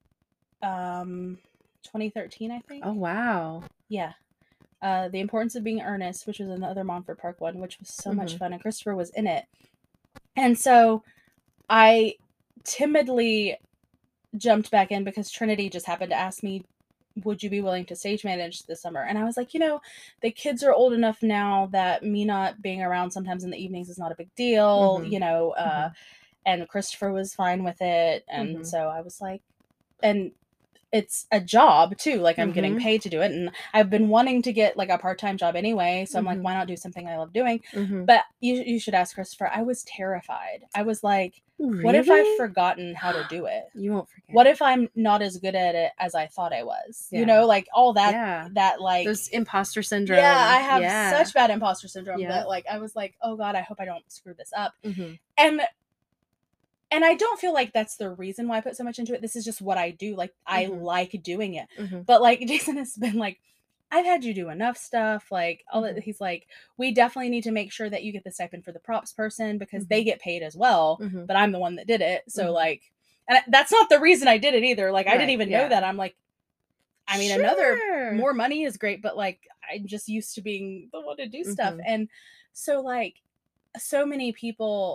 um, twenty thirteen, I think. Oh, wow. Yeah. Uh, The Importance of Being Earnest, which was another Montfort Park one, which was so mm-hmm. much fun. And Christopher was in it. And so I timidly jumped back in because Trinity just happened to ask me, would you be willing to stage manage this summer? And I was like, you know, the kids are old enough now that me not being around sometimes in the evenings is not a big deal, mm-hmm. you know, uh, mm-hmm. and Christopher was fine with it. And mm-hmm. so I was like, and it's a job too. Like I'm mm-hmm. getting paid to do it. And I've been wanting to get like a part-time job anyway. So I'm mm-hmm. like, why not do something I love doing? Mm-hmm. But you you should ask Christopher. I was terrified. I was like, really? What if I've forgotten how to do it? You won't forget. What if I'm not as good at it as I thought I was? Yeah. You know, like all that, yeah. that like. Those imposter syndrome. Yeah, I have yeah. such bad imposter syndrome yeah. that like, I was like, oh God, I hope I don't screw this up. Mm-hmm. And And I don't feel like that's the reason why I put so much into it. This is just what I do. Like, I mm-hmm. like doing it. Mm-hmm. But, like, Jason has been like, I've had you do enough stuff. Like, all mm-hmm. that. He's like, we definitely need to make sure that you get the stipend for the props person because mm-hmm. they get paid as well. Mm-hmm. But I'm the one that did it. So, mm-hmm. like, and that's not the reason I did it either. Like, right, I didn't even yeah. know that. I'm like, I mean, sure. another, more money is great. But, like, I'm just used to being the one to do mm-hmm. stuff. And so, like, so many people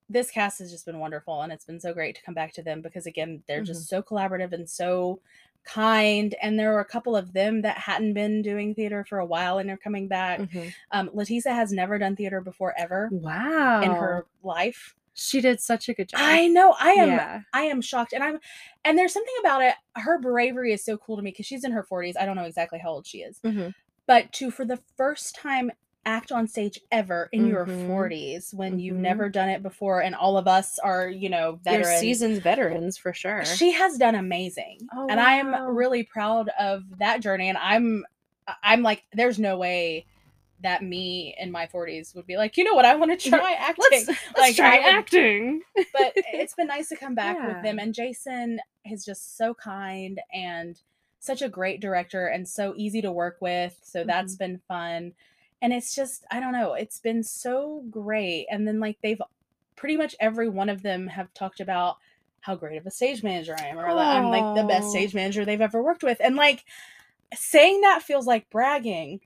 this cast has just been wonderful, and it's been so great to come back to them because, again, they're Mhm. just so collaborative and so kind. And there were a couple of them that hadn't been doing theater for a while, and they're coming back. Mhm. Um, Letizia has never done theater before ever Wow. in her life. She did such a good job. I know. I am. Yeah. I am shocked, and I'm. And there's something about it. Her bravery is so cool to me because she's in her forties. I don't know exactly how old she is, Mhm. but to for the first time act on stage ever in your Mhm. forties when you've Mhm. never done it before, and all of us are, you know, You're veterans. seasoned veterans for sure. She has done amazing, Oh, and I am wow. really proud of that journey. And I'm, I'm like, there's no way that me in my forties would be like, you know what, I want to try acting. Let's, let's like try I would- acting. but it's been nice to come back Yeah. with them. And Jason is just so kind and such a great director and so easy to work with. So that's Mhm. been fun. And it's just, I don't know, it's been so great. And then like they've pretty much every one of them have talked about how great of a stage manager I am, or that I'm like the best Aw. stage manager they've ever worked with. And like saying that feels like bragging,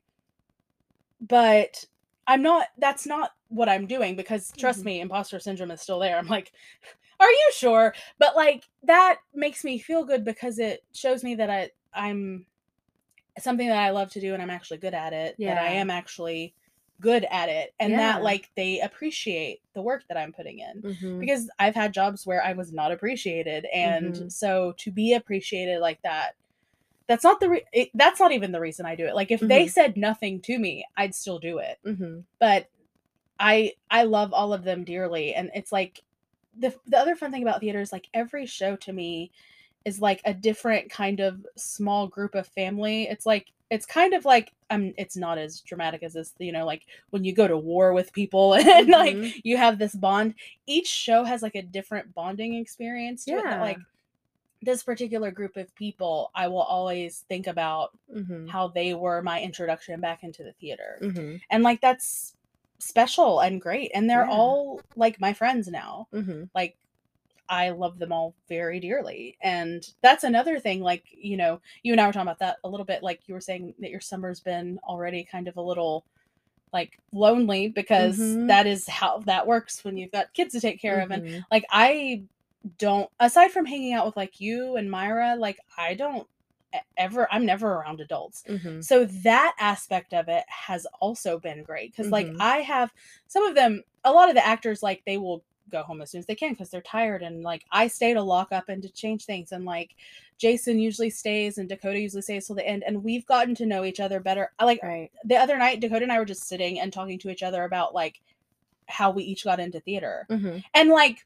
but I'm not, that's not what I'm doing, because trust Mhm. me, imposter syndrome is still there. I'm like, are you sure? But like that makes me feel good because it shows me that I I'm something that I love to do and I'm actually good at it. That I Yeah. am actually good at it, and Yeah. that like they appreciate the work that I'm putting in. Mhm. Because I've had jobs where I was not appreciated, and Mhm. so to be appreciated like that, that's not the re- it, that's not even the reason I do it. Like if they Mhm. said nothing to me, I'd still do it. Mhm. But I I love all of them dearly, and it's like the the other fun thing about theater is like every show to me is like a different kind of small group of family. It's like it's kind of like um it's not as dramatic as this, you know, like when you go to war with people and Mhm. like you have this bond. Each show has like a different bonding experience to it that Yeah. like this particular group of people, I will always think about Mhm. how they were my introduction back into the theater. Mhm. And like that's special and great. And they're Yeah. all like my friends now. Mhm. Like I love them all very dearly. And that's another thing, like, you know, you and I were talking about that a little bit. Like you were saying that your summer's been already kind of a little like lonely because Mhm. that is how that works when you've got kids to take care of. And Mhm. like I don't, aside from hanging out with like you and Myra, like I don't e- ever, I'm never around adults. Mhm. So that aspect of it has also been great because like Mhm. I have some of them, a lot of the actors, like they will go home as soon as they can because they're tired, and like I stay to lock up and to change things, and like Jason usually stays and Dakota usually stays till the end, and we've gotten to know each other better. I like Right. the other night Dakota and I were just sitting and talking to each other about like how we each got into theater. Mhm. And like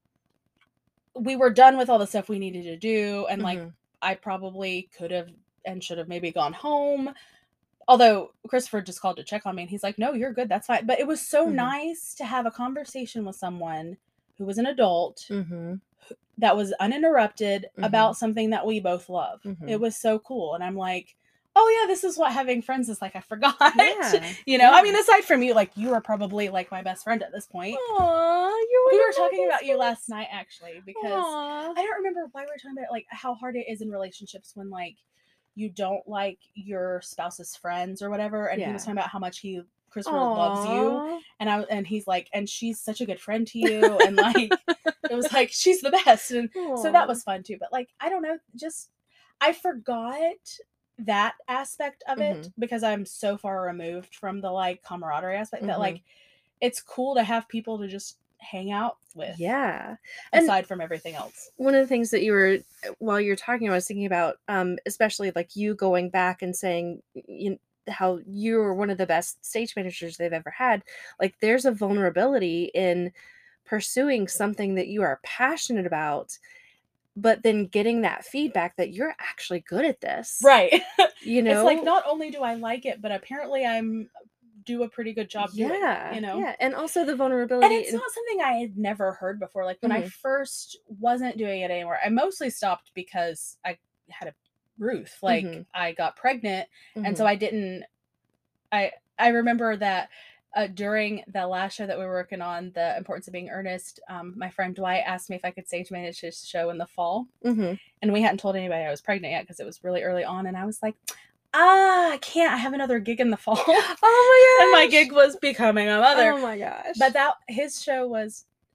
we were done with all the stuff we needed to do, and like Mhm. I probably could have and should have maybe gone home. Although Christopher just called to check on me and he's like, no, you're good, that's fine. But it was so Mhm. nice to have a conversation with someone who was an adult Mhm. that was uninterrupted Mhm. about something that we both love. Mhm. It was so cool. And I'm like, oh yeah, this is what having friends is like. I forgot. Yeah. You know, I Yeah. mean, aside from you, like you are probably like my best friend at this point. Aw, you We one were of my talking about best you last friends. night actually, because Aw. I don't remember why we were talking about like how hard it is in relationships when like you don't like your spouse's friends or whatever. And he was Yeah. talking about how much he Christopher loves you. Aw. And I and he's like, and she's such a good friend to you. And like it was like she's the best. And so that Aw. was fun too. But like, I don't know, just I forgot that aspect of it Mhm. because I'm so far removed from the like camaraderie aspect that Mhm. like it's cool to have people to just hang out with Yeah. And aside from everything else. one of the things that you were while you were talking, I was thinking about, um, especially like you going back and saying you how you were one of the best stage managers they've ever had. Like there's a vulnerability in pursuing something that you are passionate about, but then getting that feedback that you're actually good at this. Right. You It's like know? not only do I like it, but apparently I'm do a pretty good job doing it, Yeah. you know? Yeah. And also the And vulnerability it's in not something I had never heard before. Like when I Mhm. first wasn't doing it anymore, I mostly stopped because I had a Ruth. Like Mhm. I got pregnant, and so Mhm. I didn't. I I remember that uh, during the last show that we were working on, The Importance of Being Earnest, um, my friend Dwight asked me if I could stage manage his show in the fall, Mhm. and we hadn't told anybody I was pregnant yet because it was really early on, and I was like, ah, I can't. I have another gig in the fall. Oh my And my gosh. gig was becoming a mother. Oh my gosh. But that his show was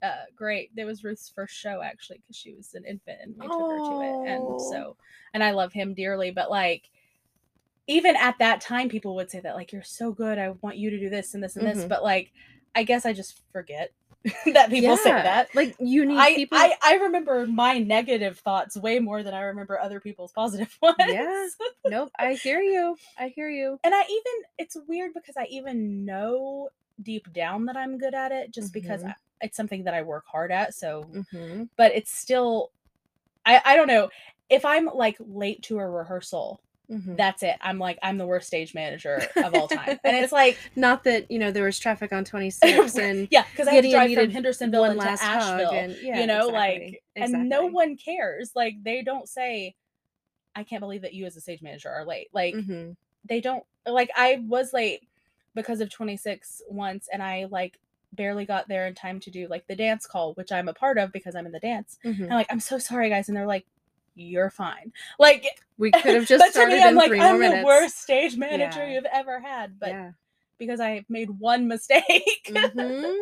uh, great. That was Ruth's first show, actually, because she was an infant and we took her to it. And Oh. so, and I love him dearly, but like, even at that time, people would say that, like, you're so good. I want you to do this and this and this. Mhm. But like, I guess I just forget that people say Yeah. that. Like, you need I, people. I, I remember my negative thoughts way more than I remember other people's positive ones. Yeah. Nope. I hear you. I hear you. And I even, it's weird because I even know deep down that I'm good at it just because Mhm. I, it's something that I work hard at. So, Mm-hmm. but it's still, I, I don't know. If I'm like late to a rehearsal, Mm-hmm. that's it. I'm like, I'm the worst stage manager of all time. And it's like, not that, you know, there was traffic on twenty-six and yeah, because I had to Gideon drive from needed Hendersonville one into last hug Asheville, and yeah, you know, exactly, like, and no exactly. one cares. Like, they don't say, I can't believe that you as a stage manager are late. Like, Mm-hmm. they don't, like, I was late because of twenty-six once, and I like barely got there in time to do like the dance call, which I'm a part of because I'm in the dance. Mm-hmm. And I'm like, I'm so sorry, guys. And they're like, you're fine. Like, we could have just but started to me, I'm in like, three I'm more the minutes. worst stage manager Yeah. you've ever had. But yeah. because I made one mistake. Mm-hmm.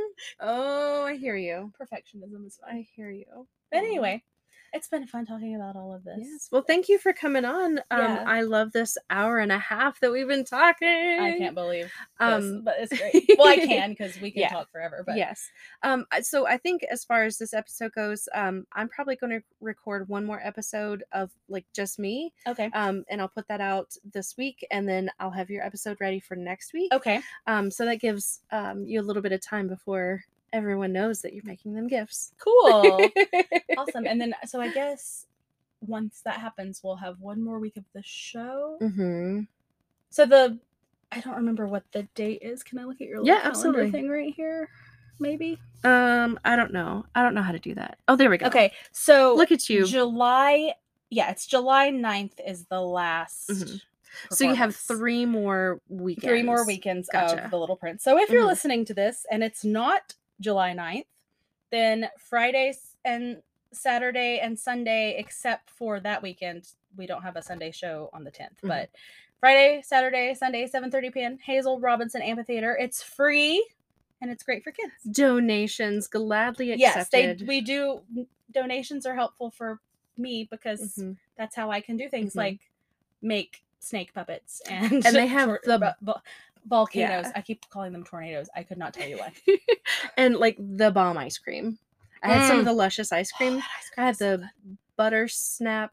Oh, I hear you. Perfectionism is fun. I hear you. But anyway, it's been fun talking about all of this. Yes. Well, thank you for coming on. Um, Yeah. I love this hour and a half that we've been talking. I can't believe this, Um, but it's great. Well, I can because we can Yeah. talk forever. But yes. Um, I- so I think as far as this episode goes, um, I'm probably going to record one more episode of like just me. okay, Um, and I'll put that out this week, and then I'll have your episode ready for next week. okay, Um, so that gives um you a little bit of time before everyone knows that you're making them gifts. cool, awesome. And then, so I guess once that happens, we'll have one more week of the show. Mm-hmm. So the, I don't remember what the date is. Can I look at your little Yeah, calendar absolutely. thing right here? Maybe. Um, I don't know. I don't know how to do that. Oh, there we go. Okay, so Look at you. July. Yeah, it's July ninth is the last. Mhm. So you have performance. three more weekends. Three more weekends Gotcha. of The Little Prince. So if you're Mhm. listening to this and it's not July ninth, then Friday and Saturday and Sunday, except for that weekend, we don't have a Sunday show on the tenth. Mhm. But Friday, Saturday, Sunday, seven thirty p.m., Hazel Robinson Amphitheater. It's free and it's great for kids. Donations gladly Yes, accepted. they we do. Donations are helpful for me because Mhm. that's how I can do things Mhm. like make snake puppets and And they have tor- the- vo- vo- volcanoes. Yeah. I keep calling them tornadoes. I could not tell you why. And like the bomb ice cream. I had some of Mm. the luscious ice cream. Oh, that ice I cream had is so the good. butter snap.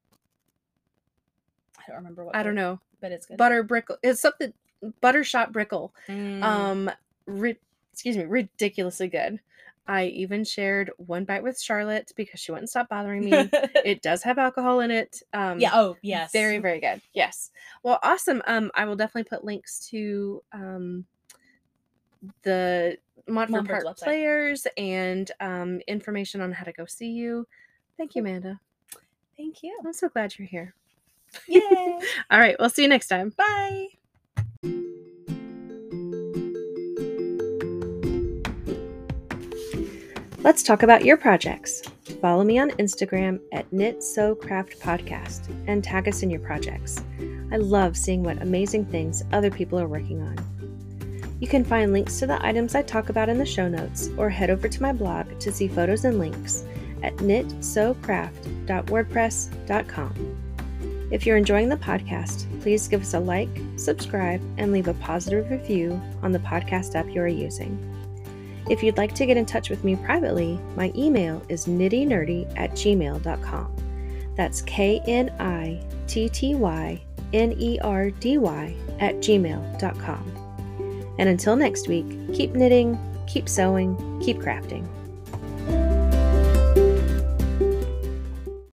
I don't remember what. I don't the- know. but it's good. Butter brickle. It's something butter shot brickle. Mm. Um, ri- excuse me, ridiculously good. I even shared one bite with Charlotte because she wouldn't stop bothering me. It does have alcohol in it. Um, yeah. Oh, yes. very, very good. Yes. Well, awesome. Um, I will definitely put links to um the Montford Montford's Park website. players and um information on how to go see you. Thank you, Amanda. Thank you. I'm so glad you're here. Yay. All right, we'll see you next time. Bye. Let's talk about your projects. Follow me on Instagram at Knit Sew Craft Podcast and tag us in your projects. I love seeing what amazing things other people are working on. You can find links to the items I talk about in the show notes or head over to my blog to see photos and links at knit sew craft dot wordpress dot com. If you're enjoying the podcast, please give us a like, subscribe, and leave a positive review on the podcast app you are using. If you'd like to get in touch with me privately, my email is nittynerdy at gmail dot com. That's K N I T T Y N E R D Y at gmail dot com. And until next week, keep knitting, keep sewing, keep crafting.